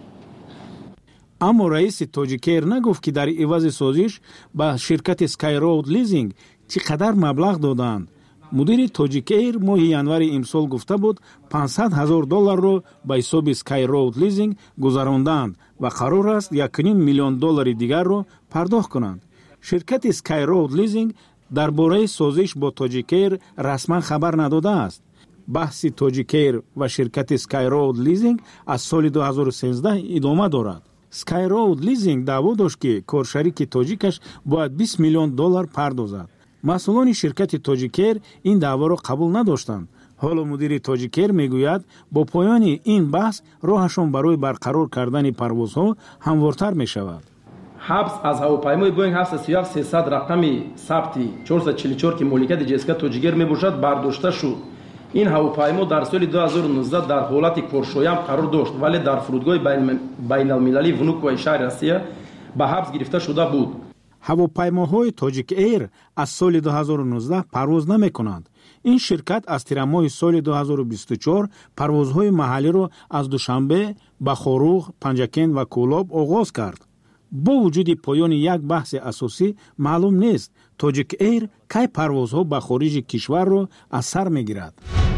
аммо раиси Togic Air нагуфт, ки дар ивази созиш ба ширкати Skyroad Leasing чӣ қадар маблағ доданд. мудири Togic Air моҳи январи имсол гуфта буд панҷсад ҳазор долларро ба ҳисоби Skyroad Leasing гузаронданд ва қарор аст як و نیم миллион доллари дигарро пардохт кунанд. ширкати Skyroad Leasing дар бораи созиш бо Togic Air расман хабар надодааст. баҳси Togic Air ва ширкати Skyroad Leasing аз соли ду ҳазору сенздаҳ идома дорад. Skyroad Leasing даъво дошт, ки коршарики тоҷикаш бояд бист миллион доллар пардозад. масъулони ширкати Togic Air ин даъворо қабул надоштанд. ҳоло мудири Togic Air мегӯяд бо поёни ин баҳс роҳашон барои барқарор кардани парвозҳо ҳамвортар мешавад. ҳабс аз ҳавопаймои Boeing ҳафт сад ё як сесад рақами сабти чорсад чилу чор ки моликияти ҷеска Тоҷигер мебошад бардошта шуд این هواپیما در سال دو هزار و نوزده در حالت کارشویان قرار داشت ولی در فرودگاه بین المللی ونوکوی شهر روسیه به حبس گرفته شده بود. هواپیماهای تاجیک ایر از سال دو هزار و نوزده پرواز نمی کنند. این شرکت از تیر ماه سال دو هزار و بیست و چهار پروازهای محلی را از دوشنبه به خوروغ، پنجکن و کولاب آغاز کرد. با وجود پایان یک بحث اساسی معلوم نیست تاجیک ایر کی پروازها به خارج کشور را از سر میگیرد.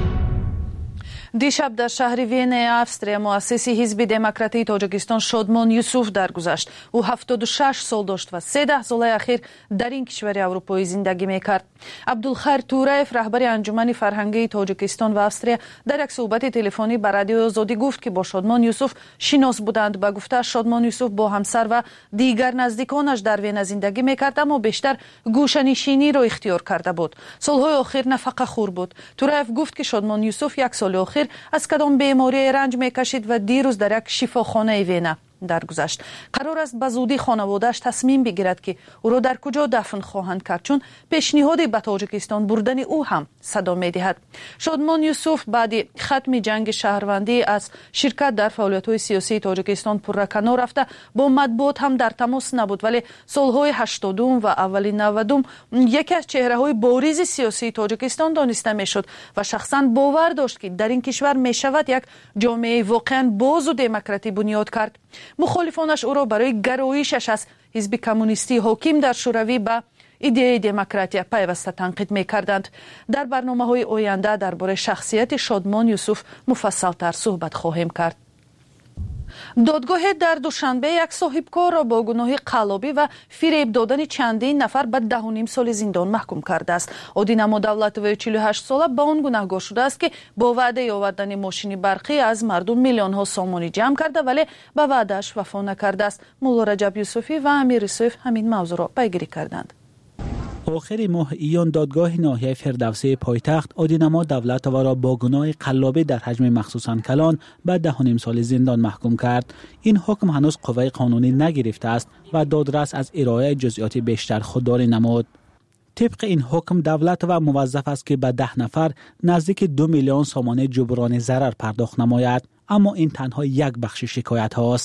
دیشب در شهر وین австрия مؤسس حزب دموکراتی تاجیکستان شادمان یوسف درگذشت. او هفتاد و شش سال داشت و سیزده سال اخیر در این کشور اروپایی زندگی میکرد. عبدالخیر توراев رهبر انجمن فرهنگی تاجیکستان و австрия در یک صحبت تلفنی با رادیو آزادی گفت که با شادمان یوسف شناس بودند. با گفته شادمان یوسف با همسر و دیگر نزدیکانش در وین زندگی میکرد اما بیشتر گوشه‌نشینی را اختیار کرده بود. سالهای اخیر نفقه خور بود. توراев گفت که شادمان یوسف یک سال اخیر از کدام بیماری رنج میکشید و دیروز در یک شفاخانه وینا درگذشت. قرار است به زودی خانواده‌اش تصمیم بگیرد که او را در کجا دفن خواهند کرد چون پیشنهادی به تاجیکستان بردن او هم صدا می‌دهد. شادمان یوسف بعد ختم جنگ شهروندی از شرکت در فعالیت‌های سیاسی تاجیکستان پرکنار رفته با مطبوعات هم در تماس نبود ولی سال‌های هشتادم و اولین نودم یکی از چهره‌های بارز سیاسی تاجیکستان دانسته می‌شد و شخصاً باور داشت که در این کشور می‌شود یک جامعه واقعاً باز و دموکراتی بنیاد کرد. مخالفانش او را برای گرایشش از حزب کمونیستی حاکم در شوروی به ایده دموکراتی پیوسته تنقید می‌کردند. در برنامه‌های آینده درباره شخصیت شادمان یوسف مفصل‌تر صحبت خواهیم کرد. دادگاه در دوشنبه یک صاحبکار را با گناه قلابی و فریب دادن چندین نفر به ده و نیم سال زندان محکوم کرده است. عادینما دولتوی چهل و هشت ساله به آن گناهگار شده است که با وعده آوردن ماشین برقی از مردم میلیون ها سامانی جمع کرده ولی به وعده‌اش وفا نکرده است. مولا رجب یوسفی و امیر یوسف همین موضوع را پیگیری کردند. آخر ماه ایان دادگاه ناحیه فردوسی پایتخت عادینما دولت و را با گناه قلابی در حجم مخصوصاً کلان به ده و نیم سال زندان محکوم کرد. این حکم هنوز قوه قانونی نگرفته است و دادرس از ارائه جزئیات بیشتر خودداری نمود. طبق این حکم دولت و موظف است که به ده نفر نزدیک دو میلیون سامانه جبران ضرر پرداخت نماید، اما این تنها یک بخش شکایت هاست.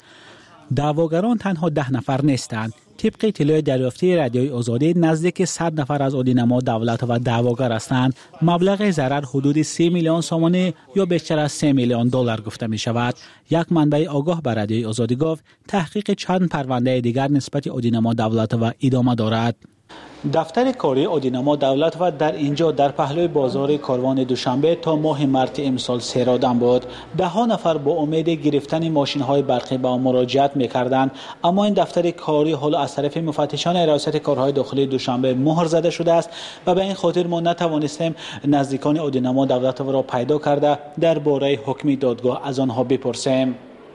دعواگران تنها ده نفر نیستند. طبق اطلاع دریافتی رادیوی آزادی نزدیک صد نفر از عادینما دولت و دعواگر هستند. مبلغ ضرر حدود سه میلیون سامانه یا بیشتر از سه میلیون دلار گفته می شود. یک منبع آگاه به رادیوی آزادی گفت تحقیق چند پرونده دیگر نسبت عادینما دولت و ادامه دارد. دفتر کاری عادینما دولت و در اینجا در پهلوی بازار کاروان دوشنبه تا ماه مارس امسال سیر آدم بود. ده ها نفر با امید گرفتن ماشین های برقی به آن مراجعت می‌کردند، اما این دفتر کاری حالا از طرف مفتشان حراست کارهای داخلی دوشنبه مهر زده شده است و به این خاطر ما نتوانستیم نزدیکان عادینما دولت را پیدا کرده درباره حکم دادگاه از آنها بپرسیم.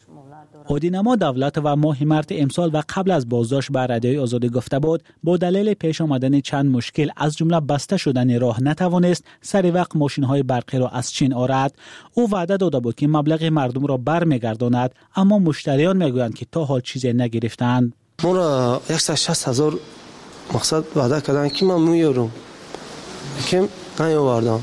عادینما دولت و ماه مارس امسال و قبل از بازداشت به رادیوی آزادی گفته بود با دلیل پیش آمدن چند مشکل از جمله بسته شدن راه نتوانست سری وقت ماشین‌های برقی را از چین آورد. او وعده داده بود که مبلغ مردم را برمیگرداند، اما مشتریان میگویند که تا حال چیزی نگرفتند. ما را صد و شصت هزار مقصد وعده کردن که من میارم که نیاوردم.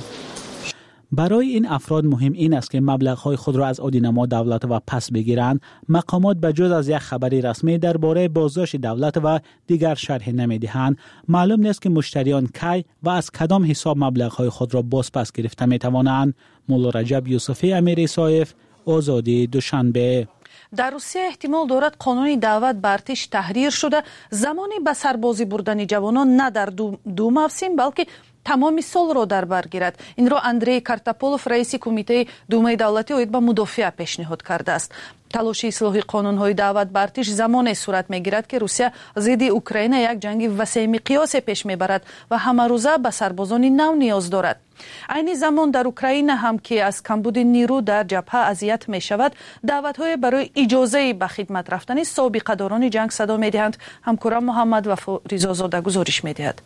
برای این افراد مهم این است که مبلغ‌های خود را از عادینما دولت و پس بگیرند. مقامات بجز از یک خبری رسمی درباره بازداشت دولت و دیگر شرح نمی‌دهند. معلوم نیست که مشتریان کی و از کدام حساب مبلغ‌های خود را باز پس گرفته می‌توانند. مولا رجب یوسفی، امیر یوسف، آزادی، دوشنبه. در روسیه احتمال دارد قانون دعوت به ارتش تحریر شده زمانی به سربازی بردن جوانان نه در دو, دو موسم بلکه تمام سال را در بر گیرد. این را اندری کارتاپولوف رئیس کمیته دومای دولتی اوید به مدافع پیشنهاد کرده است. تلاش اصلاح قانون‌های دعوت به ارتش زمانی صورت می‌گیرد که روسیه ضد اوکراین یک جنگ وسیع مقیاس پیش می‌برد و همه روزه به سربازان نو نیاز دارد. این زمان در اوکراین هم که از کمبود نیرو در جبهه اذیت می‌شود، دعوت‌های برای اجازه به خدمت رفتن سابقه داران جنگ صدا می‌دهند. همکارم محمد وفا رضازاده گزارش می‌دهد.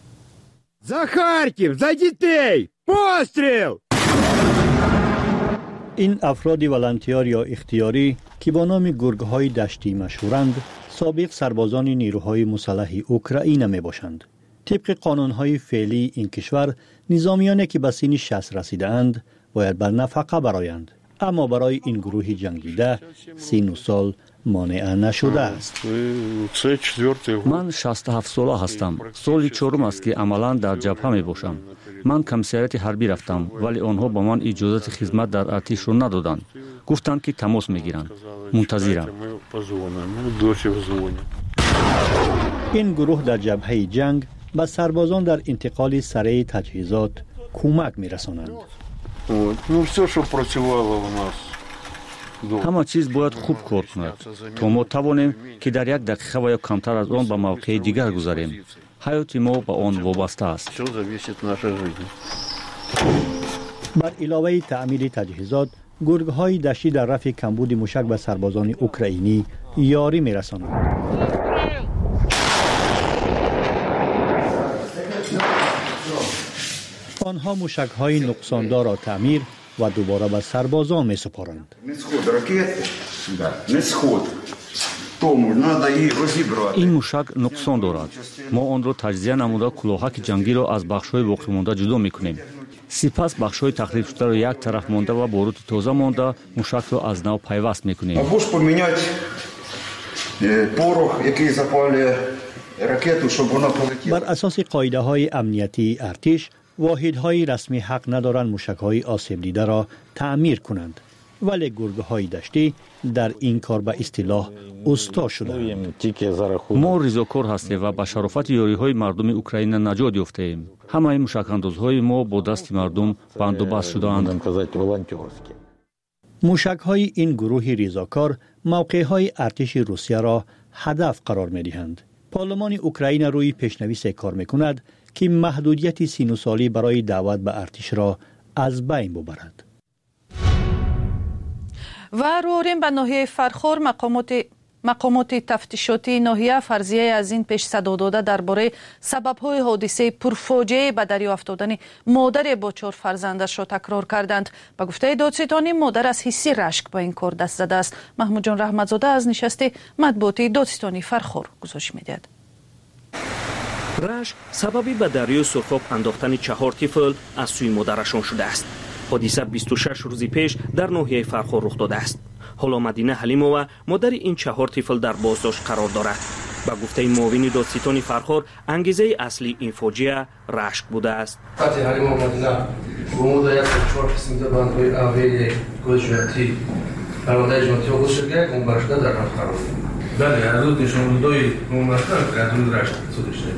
За Харків! За дітей! Постріл! این افراد ولنتیار یا اختیاری که با نام گرگ‌های دشتی مشهورند، سابق سربازان نیروهای مسلح اوکراین می باشند. طبق قانون‌های فعلی این کشور نظامیانی که به سن شصت رسیده‌اند باید بر نفقه برآیند، اما برای این گروه جنگیده سن و سال مانع نشده است. من شصت و هفت ساله هستم. سال چهارم است که عملاً در جبهه می باشم. من کمیساریات حربی رفتم ولی آنها با من اجازه خدمت در ارتش را ندادند. گفتند که تماس میگیرند. منتظرم. این گروه در جبهه جنگ به سربازان در انتقال سریع تجهیزات کمک می‌رسانند. همه چیز باید خوب کار کند تا ما توانیم که در یک دقیقه و یا کمتر از آن به موقع دیگر گذاریم. حیات ما به آن وابسته است. بر علاوه تعمیر تجهیزات، گرگ‌های دشتی در رفع کمبود موشک به سربازان اوکراینی یاری می‌رسانند. آنها موشک‌های نقصاندار را تعمیر و دوباره به سربازان می‌سپارند. این موشک نقصان دارد. ما آن را تجزیه نموده کلاهک جنگی را از بخش‌های باقی مانده جدا می‌کنیم. سپس بخش‌های تخریب شده را یک طرف مانده و باروت تازه مانده موشک را از نو پیوست می‌کنیم. بر اساس قاعده‌های امنیتی ارتش، واحدهای رسمی حق ندارند موشک‌های آسیب دیده را تعمیر کنند، ولی گرگ‌های دشتی در این کار به اصطلاح استا شدند. ما ریزاکار هستیم و به شرافت یاری‌های مردم اوکراین نجات یافته‌ایم. همه موشک‌اندازهای ما با دست مردم بندوبست شده‌اند. موشک‌های این گروه ریزاکار موقع‌های ارتش روسیه را هدف قرار می‌دهند. پارلمان اوکراین روی پیشنویس کار می‌کند که محدودیت سن و سالی برای دعوت به ارتش را از بین ببرد. و روریم به ناحیه فرخور مقامات مقامات تفتیشاتی ناحیه فرضیه از این پیش صدا داده درباره سبب‌های حادثه پرفاجعه به دریا افتادن مادر با چهار فرزندش را تکرار کردند. به گفته دادستانی مادر از حسی رشک با این کار دست زده است. محمود جان رحمتزاده از نشست مطبوعاتی دادستانی فرخور گزارش می‌دهد. رشک سببی به دریای سرخاب انداختن چهار طفل از سوی مادرشان شده است. حادثه بیست و شش روز پیش در ناحیه فرخور رخ داده است. حالا مدینه حلیمова مادر این چهار طفل در بازداشت قرار دارد. به گفته معاون دادستانی فرخور انگیزه اصلی این فاجعه رشک بوده است. فتح حلیمova مدینه با مدیریت چهار قسم بندهای اولیه گذشتی برنامه جمعیتی و گذشته که برشته در رفت قرار بله حدود نشان‌ده‌های ممثل قانون رشک صادر شده.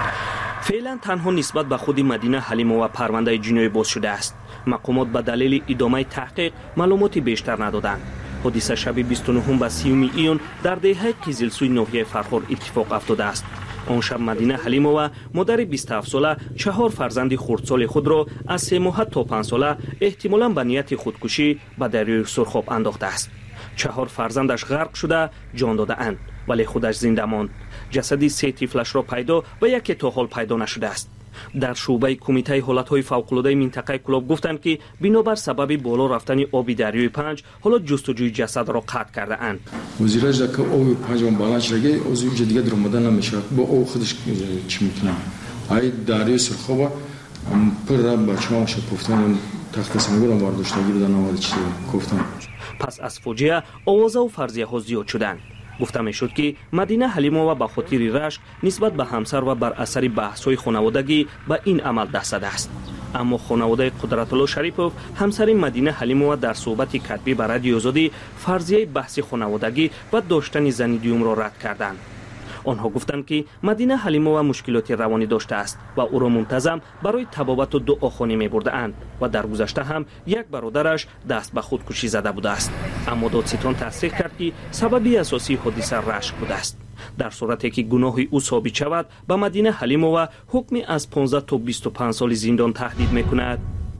فعلا تنها نسبت به خود مدینه حلیمova پرونده جنایی باز شده است. مقامات به دلیل ادامه تحقیق معلوماتی بیشتر ندادند. حادثه شب بیست و نه و سی ایون در دهه قزلسوی ناحیه فرخور اتفاق افتاده است. آن شب مدینه حلیمova مادر بیست و هفت ساله چهار فرزند خردسال خود را از سه ماه تا پنج ساله احتمالاً به نیت خودکشی به دریای سرخاب انداخته است. چهار فرزندش غرق شده جان داده اند ولی خودش زنده ماند. جسد سه طفلش را پیدا و یکی تا حال پیدا نشده است. در شعبه کمیته حالت‌های فوق‌العاده منطقه کلاب گفتند که بنابر سبب بالا رفتن آب دریای پنج حالا جستجوی جسد را قطع کرده اند. وزیر اجرا که آب پنج بالا شده از اینجا دیگه درآمده نمیشه. با آب خودش چی میکنه؟ های دریای سرخاب پر رب بچه‌ها شپفتن تخت سنگور رو برداشته گیردن آمده چیزی گفتن. پس از فاجعه آوازه و فرضیه ها زیاد شدند. گفته می شد که مدینه حلیمova به خاطر رشک نسبت به همسر و بر اثر بحث‌های خانوادگی به این عمل دست زده است. اما خانواده قدرت‌الله شریپوف همسر مدینه حلیمova در صحبت کتبی به رادیو آزادی فرضیه بحث خانوادگی و داشتن زن دیوم را رد کردند. آنها گفتند که مدینه حلیمova مشکلات روانی داشته است و او را منتظم برای طبابت و دعاخوانی می‌بردند و در گذشته هم یک برادرش دست به خودکشی زده بوده است. اما دادستان تصدیق کرد که سببی اساسی حادثه رشک بوده است. در صورتی که گناه او ثابت شود به مدینه حلیمova حکم از پانزده تا بیست و پنج سال زندان تهدید می‌کند.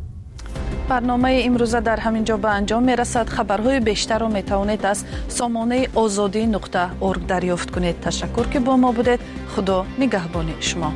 برنامه امروزه در همین جا به انجام میرسد. خبرهای بیشتر را میتوانید از سامانه آزادی نقطه اورگ دریافت کنید. تشکر که با ما بودید. خدا نگهبان شما.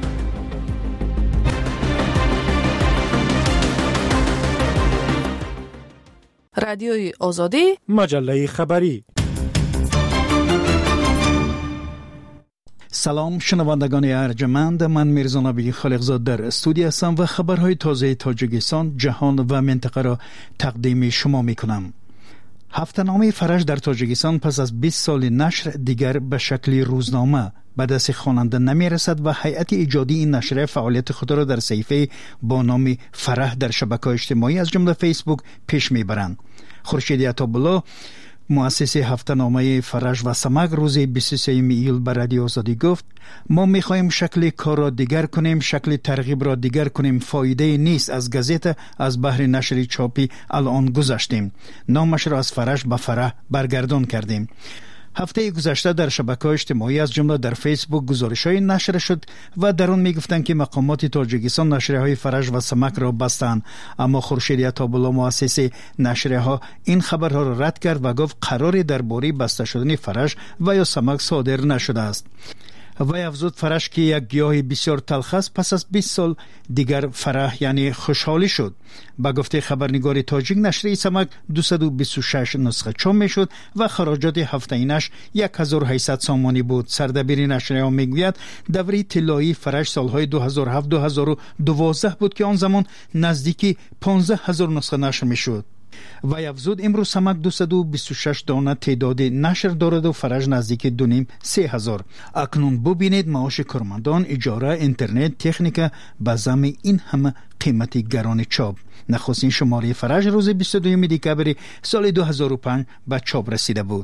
رادیوی آزادی، مجله خبری. سلام شنوندگان ارجمند، من میرزا نبی خالقزاد در استودیو هستم و خبرهای تازه تاجیکستان، جهان و منطقه را تقدیم شما میکنم. هفته‌نامه فرج در تاجیکستان پس از بیست سال نشر دیگر به شکل روزنامه به دست خواننده نمی رسد و هیئت ایجادی این نشریه فعالیت خود را در صحیفه با نام فرح در شبکه‌های اجتماعی از جمله فیسبوک پیش میبرند. خورشید عطابالله مؤسس هفته‌نامه فرج و سمک روز بیست و سوم ایول به رادیو آزادی گفت: ما می‌خواهیم شکل کار را دیگر کنیم، شکل ترغیب را دیگر کنیم. فایده نیست از گازیت از بحر نشر چاپی الان گذشتیم. نامش را از فرج به فرح برگردان کردیم. هفته گذشته در شبکه‌های اجتماعی از جمله در فیسبوک گزارش‌های نشر شد و در آن می‌گفتند که مقامات تاجیکستان نشریه‌های فرج و سمک را بستند، اما خورشید عطابالله مؤسس نشریه‌ها این خبرها را رد کرد و گفت قراری درباره بسته شدن فرج و یا سمک صادر نشده است. وی افزود فرج که یک گیاه بسیار تلخ است، پس از بیست سال دیگر فرح یعنی خوشحالی شد. با گفته خبرنگار تاجیک نشریه سمک دویست و بیست و شش نسخه چاپ میشد و خراجات هفته‌اینش هزار و هشتصد سامانی بود. سردبیر نشریه ها میگوید دوره طلایی فرج سالهای دو هزار و هفت دو هزار و دوازده بود که آن زمان نزدیکی پانزده هزار نسخه نشر میشد. و افزود امروز سمک دویست و بیست و شش دانه تعداد نشر دارد و فرج نزدیک دو نیم سه هزار. اکنون ببینید معاش کارمندان، اجاره، اینترنت، تکنیک به ضمن این همه قیمت گران چاپ. نخستین شماره فرج روز بیست و دوم دکبر سال دو هزار و پنج به چاپ رسیده بود.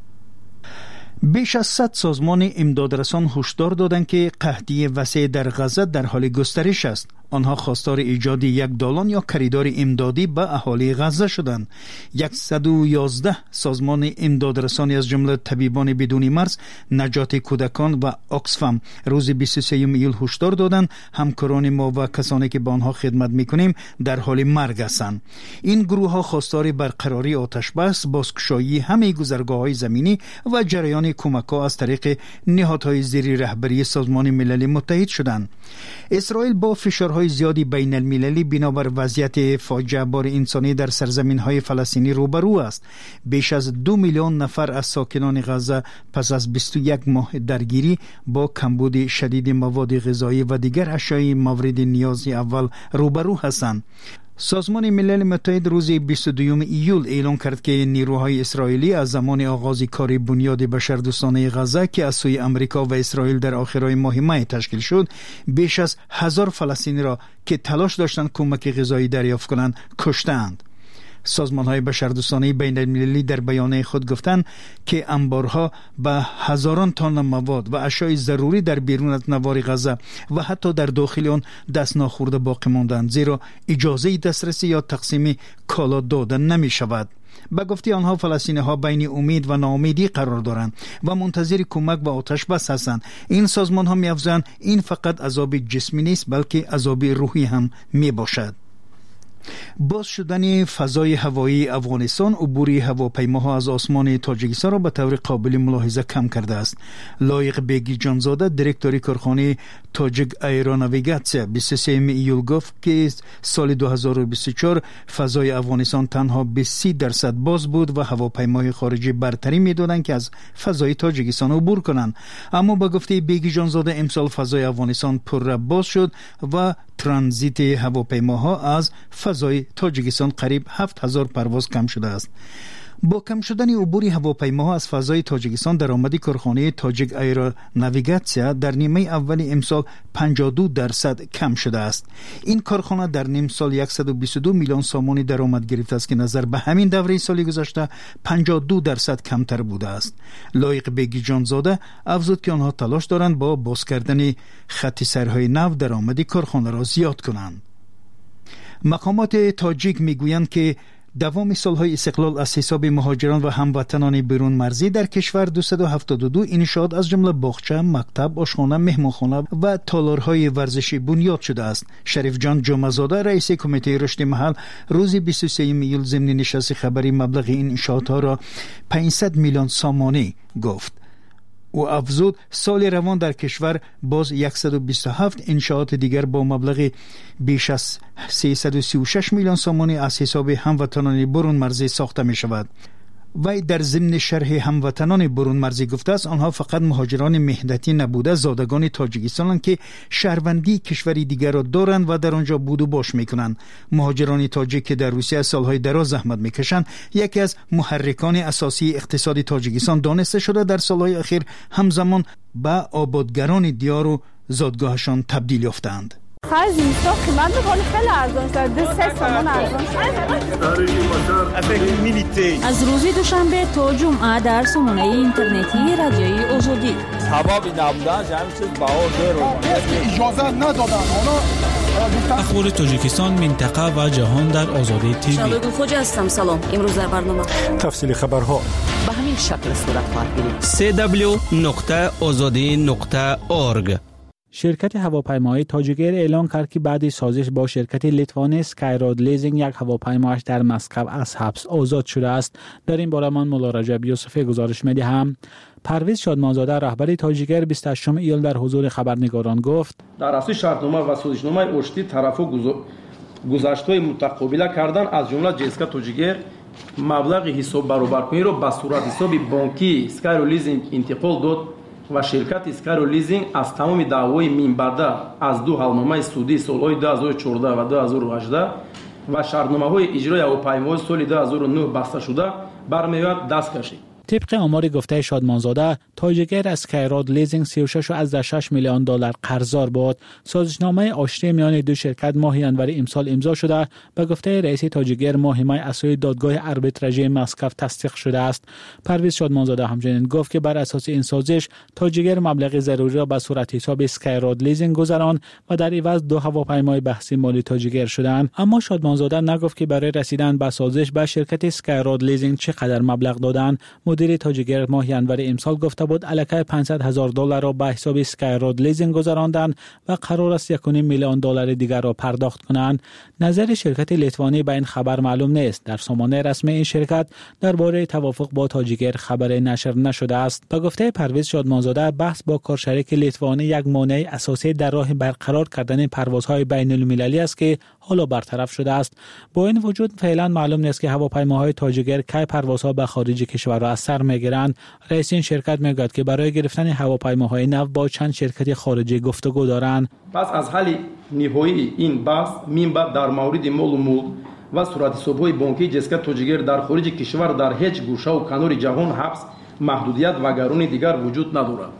بیش از صد سازمان امدادرسان هشدار دادند که قحطی وسیع در غزه در حال گسترش است. آنها خواستار ایجاد یک دالان یا کریدور امدادی به اهالی غزه شدند. صد و یازده سازمان امدادرسانی از جمله طبیبان بدون مرز، نجات کودکان و آکسفم روز بیست و سوم ایول هشدار دادند همکاران ما و کسانی که با آنها خدمت میکنیم در حال مرگ هستند. این گروه ها خواستار برقراری آتش بس، بازگشایی همه گذرگاه‌های زمینی و جریان کمک ها از طریق نهادهای زیر رهبری سازمان ملل متحد شدند. اسرائیل با فشارهای زیادی بین المللی بنابر وضعیت فاجعه بار انسانی در سرزمین های فلسطینی روبرو است. بیش از دو میلیون نفر از ساکنان غزه پس از بیست و یک ماه درگیری با کمبود شدید مواد غذایی و دیگر اشیاء مورد نیاز اول روبرو هستند. سازمان ملل متحد روز بیست و دوم ایول اعلام کرد که نیروهای اسرائیلی از زمان آغاز کار بنیاد بشردوستانه غزه که از سوی امریکا و اسرائیل در آخرهای ماه می تشکیل شد، بیش از هزار فلسطینی را که تلاش داشتند کمک غذایی دریافت کنند کشتند. سازمان‌های بشردوستانه بین المللی در بیانیه خود گفتند که انبارها به هزاران تن مواد و اشیاء ضروری در بیرون از نوار غزه و حتی در داخل آن دست ناخورده باقی ماندند، زیرا اجازه دسترسی یا تقسیم کالا داده نمی شود. به گفته آنها فلسطینی ها بین امید و ناامیدی قرار دارند و منتظر کمک و آتش بس هستند. این سازمان ها می افزایند این فقط عذاب جسمی نیست بلکه عذاب روحی هم می باشد. باز شدن فضای هوایی افغانستان عبور هواپیماها از آسمان تاجیکستان را به طور قابل ملاحظه کم کرده است. لایق بیگی جانزاده دیرکتور کارخانه تاجیک ایروناویگاتسیا بیست و سوم ایول گفت که سال دو هزار و بیست و چهار فضای افغانستان تنها به سی درصد باز بود و هواپیماهای خارجی برتری می‌دادند که از فضای تاجیکستان عبور کنند. اما با گفته بیگی جانزاده امسال فضای افغانستان پر باز شد و ترانزیت هواپیماها از فضای تاجیکستان قریب هفت هزار پرواز کم شده است. با کم شدن عبور هواپیماها از فضای تاجیکستان درآمد کارخانه تاجیک ایروناویگاتسیا در نیمه اول امسال پنجاه و دو درصد کم شده است. این کارخانه در نیم سال صد و بیست و دو میلیون سامانی درآمد گرفته است که نظر به همین دوره سال گذشته پنجاه و دو درصد کمتر بوده است. لایق بیگی جانزاده افزود که آنها تلاش دارند با باز کردن خط سرهای نو درآمد کارخانه را زیاد کنند. مقامات تاجیک میگویند که دوام سالهای استقلال از حساب مهاجران و هموطنان بیرون مرزی در کشور دویست و هفتاد و دو انشاءات از جمله باغچه، مکتب، آشخانه، مهمانخانه و تالارهای ورزشی بنیاد شده است. شریف جان جمعه‌زاده رئیس کمیته رشد محل روز بیست و سوم ایول ضمن نشست خبری مبلغ این انشاءات را پانصد میلیون سامانی گفت. و افزود سال روان در کشور باز صد و بیست و هفت انشاءات دیگر با مبلغ بیش از سیصد و سی و شش میلیون سامانی از حساب هموطنان برون مرزی ساخته می شود. وی در ضمن شرح هموطنان برون مرزی گفته است آنها فقط مهاجران مهنتی نبوده زادگان تاجیکستانند که شهروندی کشوری دیگر را دارند و در آنجا بود و باش میکنند. مهاجران تاجیک که در روسیه سالهای دراز زحمت میکشند یکی از محرکان اساسی اقتصاد تاجیکستان دانسته شده در سالهای اخیر همزمان به آبادگران دیار و زادگاهشان تبدیل یافتند. خرج نیستا قیمت بخوری خیلی ارزان شد دو سه سامان ارزان شد. از روزی دوشنبه تا جمعه در سامانه اینترنتی رادیوی آزادی سببی نبودن همین چیز بها زیرو اجازه ندادن اخبار تاجیکستان منطقه و جهان در آزادی تیوی. شبگون خوجه هستم. سلام. امروز در برنامه تفصیل خبرها به همین شکل صورت خواهد گرفت. سه دبلیو نقطه آزادی نقطه اورگ. شرکت هواپیمایی تاجیکر اعلام کرد که بعد سازش با شرکت لیتوانی اسکایراد لیزینگ یک هواپیمایش در مسکو از حبس آزاد شده است. در این باره من مولا رجب یوسفی گزارش می‌دهم. پرویز شادمانزاده رهبر تاجیکر بیست و هشتم ایول در حضور خبرنگاران گفت در اساس شرطنامه و سازشنامه اشتی طرفو گذشته‌های متقابله کردن از جمله جسکا تاجیکر مبلغ حساب برابرکنیро ба сурат ҳисоби бонкии Skyro Leasing интиқол дод ва ширкати Skyro Leasing аз тамоми даъвои минбарда аз ду ҳалномаи судии солҳои ду ҳазору чордаҳ ва ду ҳазору ҳаждаҳ ва шартномаҳои иҷрои ҳавопаймои соли ду ҳазору нӯҳ басташуда бармеояд даст кашид. طبق آمار گفته شادمانزاده تاجیکر از اسکایراد لیزینگ سی و شش و شش میلیون دلار قرضدار بود. سازشنامه آشتی میان دو شرکت ماه ژانویه امسال امضا شده. به گفته رئیس تاجیکر ماهیمه اساسی دادگاه آربیتراژی مسکو تصدیق شده است. پرویز شادمانزاده همچنین گفت که بر اساس این سازش تاجیکر مبلغ ضروری را به صورت حساب اسکایراد لیزینگ گذراند و در عوض دو هواپیمای بحثی مالی تاجیکر شدند. اما شادمانزاده نگفت که برای رسیدن به سازش به شرکت اسکایراد لیزینگ چقدر مبلغ دادند. مدیر تاجیکر ماه ژانویه امسال گفته بود الکی پانصد هزار دلار را به حساب اسکایراد لیزینگ گذراندند و قرار است یک و نیم میلیون دلار دیگر را پرداخت کنند. نظر شرکت لیتوانی به این خبر معلوم نیست. در سامانه رسمی این شرکت درباره توافق با تاجیکر خبری نشر نشده است. به گفته پرویز شادمانزاده بحث با کارشریک لیتوانی یک مانع اساسی در راه برقرار کردن پروازهای بین المللی است که حالا برطرف شده است. با این وجود فعلا معلوم نیست که هواپیماهای تاجیکر کی پروازها به خارج کشور را از سر میگیرند. رئیس این شرکت میگوید که برای گرفتن هواپیماهای نو با چند شرکت خارجی گفتگو دارند. پس از حل نهایی این بحث منبع در مورد مال و ملک و صورت حساب‌های بانکی جسکا تاجیکر در خارج کشور در هیچ گوشه و کنار جهان حبس محدودیت و گرانی دیگر وجود ندارد.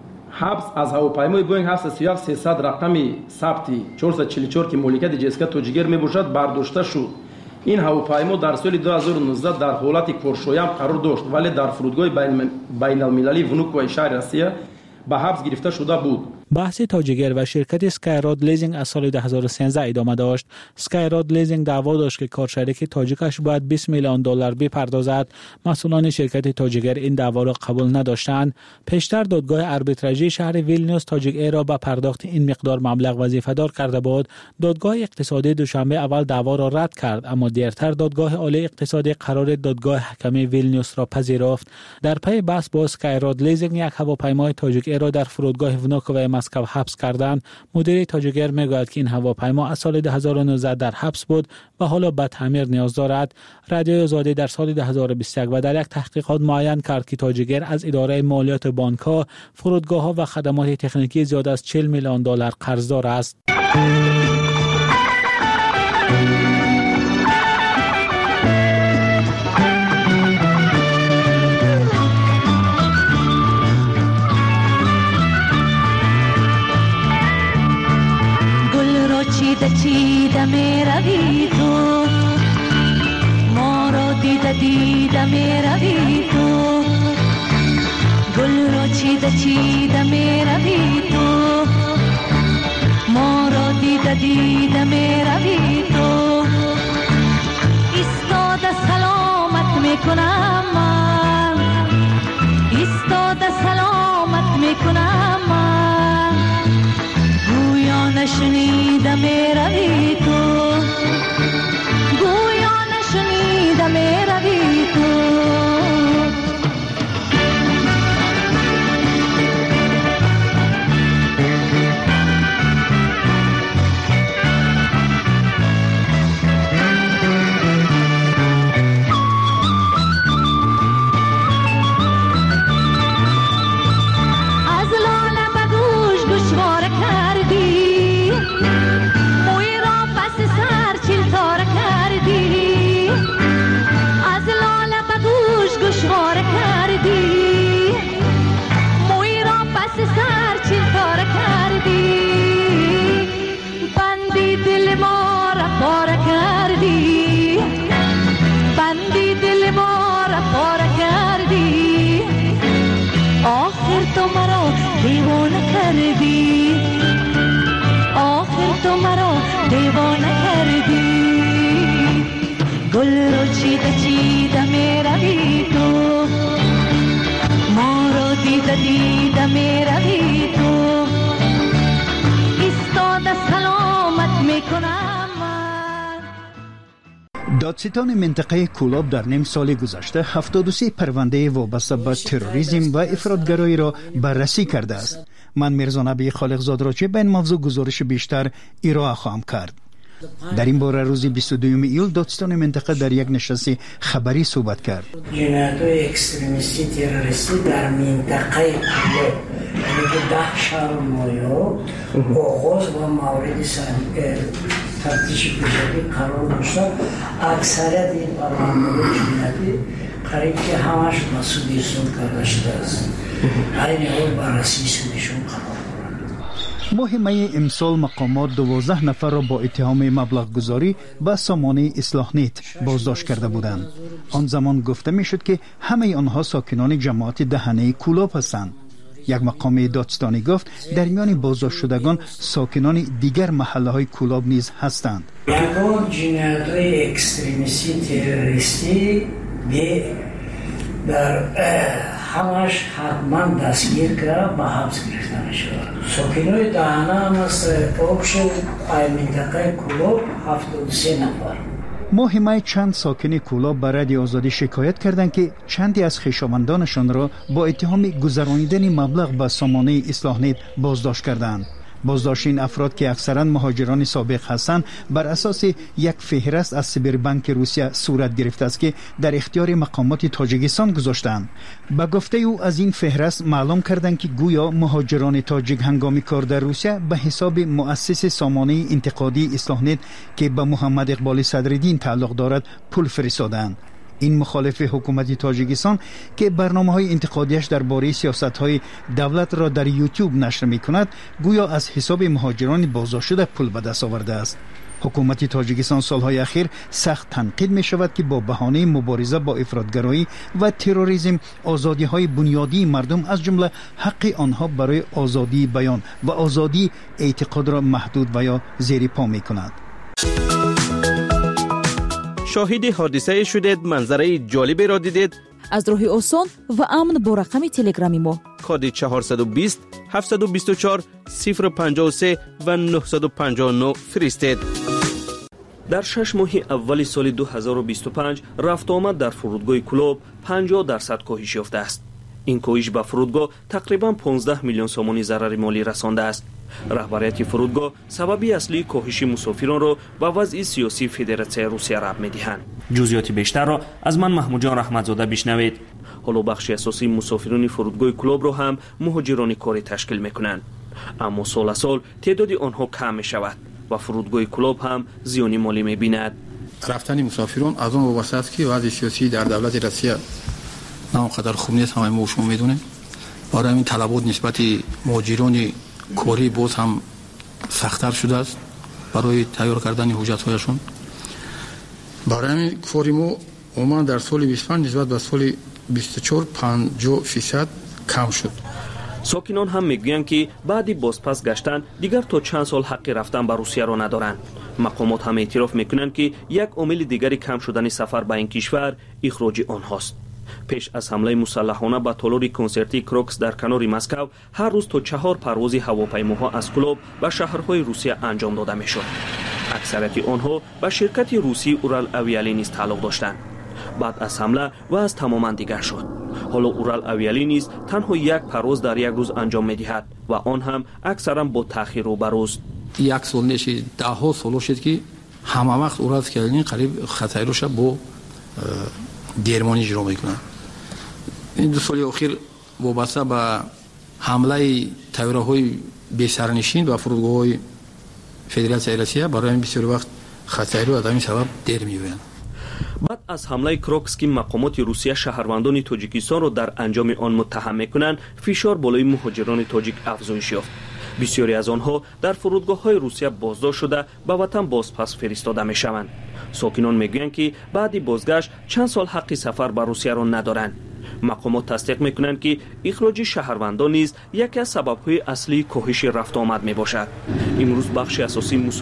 حبس از هواپیمای بوینگ هفتصد و سی و هفت سیصد رقمی ثبتی چهارصد و چهل و چهار که مالکیت جسکا تاجیکر میباشد برداشته شد. این هواپیما در سال دو هزار و نوزده در حالت کارشویم قرار داشت ولی در فرودگاه بین المللی ونوکوی شهر روسیه به حبس گرفته شده بود. بحث تاجیکر و شرکت اسکایراد لیزینگ از سال دو هزار و سیزده ادامه داشت. اسکایراد لیزینگ دعوا داشت که کارشریک تاجیکش باید بیست میلیون دلار بپردازد. مسئولان شرکت تاجیکر این دعوا را قبول نداشتند. پیشتر دادگاه آربیتراژی شهر ویلنیوس تاجیکر را به پرداخت این مقدار مبلغ وظیفه‌دار کرده بود. دادگاه اقتصادی دوشنبه اول دعوا را رد کرد اما دیرتر دادگاه عالی اقتصادی قرار دادگاه حکمی ویلنیوس را پذیرفت. در پی بحث با اسکایراد لیزینگ یک هواپیمای تاجیکر را در فرودگاه ونوکوی مسکو حبس کردند. مدیر تاجیکر میگوید که این هواپیما از سال دو هزار و نوزده در حبس بود و حالا به تعمیر نیاز دارد. رادیوی آزادی در سال دو هزار و بیست و یک و در یک تحقیقات معین کرد که تاجیکر از اداره مالیات بانک‌ها، فرودگاه‌ها و خدمات تکنیکی زیاد از چهل میلیون دلار قرضدار است. چیده چیده می روی تو ما را دیده دیده می روی تو گل را چیده چیده می روی تو ما را دیده دیده می روی تو ایستاده سلامت می کنم من ایستاده سلامت می کنم من گویا نشنیده می روی تو گویا نشنیده می روی تو را پاره کردی، بندی دل ما را پاره کردی، آخر تو مرا دیوانه کردی، آخر تو مرا دیوانه کردی. گل رو چیده چیده میروی تو، ما رو دیده دیده میروی تو، ایستاده سلامت میکنم من. دادستان منطقه کولاب در نیم سال گذشته هفتاد و سه پرونده وابسته به تروریسم و افراطگرایی را بررسی کرده است. من میرزا نبی خالقزاد را چه به این موضوع گزارش بیشتر ارائه خواهم کرد. در این باره روز بیست و دوم ایول دادستان منطقه در یک نشست خبری صحبت کرد. جنایت‌های اکستریمیستی تروریستی در منطقه کولاب، یعنی که ده شهر مایو آغاز و مورد تفتیش پیشگی قرار داشته. اکثریت این پرونده‌های جنایتی قریب که همش مسئولیت سود کرده شده است. این حال بررسی سودشون قرار. ماه می امسال مقامات دوازده نفر را با اتهام مبلغ گذاری به سامانه اصلاح نت بازداشت کرده بودند. آن زمان گفته می شد که همه آنها ساکنان جماعت دهنه کولاب هستند. یک مقام دادستانی گفت در میان بازداشت شدگان ساکنان دیگر محله های کولاب نیز هستند. یکان جنایت‌های اکستریمیستی تروریستی به در همش حتما دستگیر کرد و حبس گرفتن شد. ساکنای دهنه هم از پاکش منطقه کولاب هفتاد و سه نفر. ماه می چند ساکن کولاب به رادیو آزادی شکایت کردند که چندی از خویشاوندانشان را با اتهام گذرانیدن مبلغ به سامانه اصلاح نت بازداشت کردند. بازداشت این افراد که اکثرا مهاجران سابق هستند بر اساس یک فهرست از سیبربانک روسیه صورت گرفته است که در اختیار مقامات تاجیکستان گذاشتند. به گفته او از این فهرست معلوم کردند که گویا مهاجران تاجیک هنگام کار در روسیه به حساب مؤسس سامانه انتقادی اصلاح نت که به محمد اقبال صدرالدین تعلق دارد پول فرستادند. این مخالف حکومت تاجیکستان که برنامه‌های انتقادیش درباره سیاست‌های دولت را در یوتیوب نشر می‌کند گویا از حساب مهاجران بازداشت شده پول به دست آورده است. حکومت تاجیکستان سالهای اخیر سخت تنقید می‌شود که با بهانه مبارزه با افراطگرایی و تروریسم آزادی‌های بنیادی مردم از جمله حق آنها برای آزادی بیان و آزادی اعتقاد را محدود و یا زیر پا می‌کند. شاهد حادثه شدید، منظره جالبی را دیدید؟ از راه آسان و امن با رقم تلگرامی ما کد چهارصد و بیست هفتصد و بیست و چهار صفر پنجاه و سه و نهصد و پنجاه و نه فرستید. در شش ماه اول سال دو هزار و بیست و پنج رفت آمد در فرودگاه کولاب پنجاه درصد کاهش یافته است. این کاهش به فرودگاه تقریبا پانزده میلیون سومانی ضرر مالی رسانده است. رهبریت فرودگاه سببی اصلی کاهش مسافران را به وضع سیاسی فدراسیون روسیه ربط می‌دهند. جزئیات بیشتر را از من محمود جان رحمتزاده بشنوید. حالا بخش اساسی مسافران فرودگاه کولاب را هم مهاجران کاری تشکیل می‌کنند. اما سال سال تعداد آنها کم می‌شود و فرودگاه کولاب هم زیانی مالی می‌بیند. رفتن مسافران از اون وابسته است که وضع سیاسی در دولت روسیه نه اونقدر خوب نیست، همه ما شما می‌دونید. برای این طلبات نسبت مهاجران کاری باز هم سخت‌تر شده است برای تیار کردن حجت‌هایشون. برای همین فوریمو عموما در سال بیست و پنج نسبت به سال بیست و چهار پنجاه درصد کم شد. ساکنان هم میگویند که بعد بازپس گشتن دیگر تا چند سال حق رفتن به روسیه را ندارند. مقامات هم اعتراف میکنند که یک عامل دیگری کم شدن سفر به این کشور اخراج آنهاست. پیش از حمله مسلحانه به تالار کنسرتی کروکس در کنار مسکو هر روز تا چهار پرواز هواپیماها از کولاب به شهرهای روسیه انجام داده میشد. اکثریت آنها به شرکت روسی اورال اویالی نیز تعلق داشتند. بعد از حمله و از تماما دیگر شد. حالا اورال اویالی نیز تنها یک پرواز در یک روز انجام میدهد و آن هم اکثرا با تاخیر و بروز. یک سال نشی ده ها سال شد که همه وقت اورال اویالی قریب خطای روش با درمانی اجرا میکنن. این دو سال اخیر وابسته به حمله طیاره‌های بی سرنشین و فرودگاه‌های فدراسیون روسیه برای این بسیار وقت خطای رو از همین سبب دیر می‌بینن. بعد از حمله کروکس که مقامات روسیه شهروندان تاجیکستان را در انجام آن متهم می‌کنند، فشار بالای مهاجران تاجیک افزایش یافت. بسیاری از آنها در فرودگاه‌های روسیه بازداشت شده به وطن بازپس فرستاده می‌شوند. ساکنان میگویند که بعد بازگشت چند سال حق سفر به روسیه را ندارند. مقامات تصدیق میکنند که اخراج شهروندان نیز یکی از سبب‌های اصلی کاهش رفت آمد میباشد. امروز بخش اساسی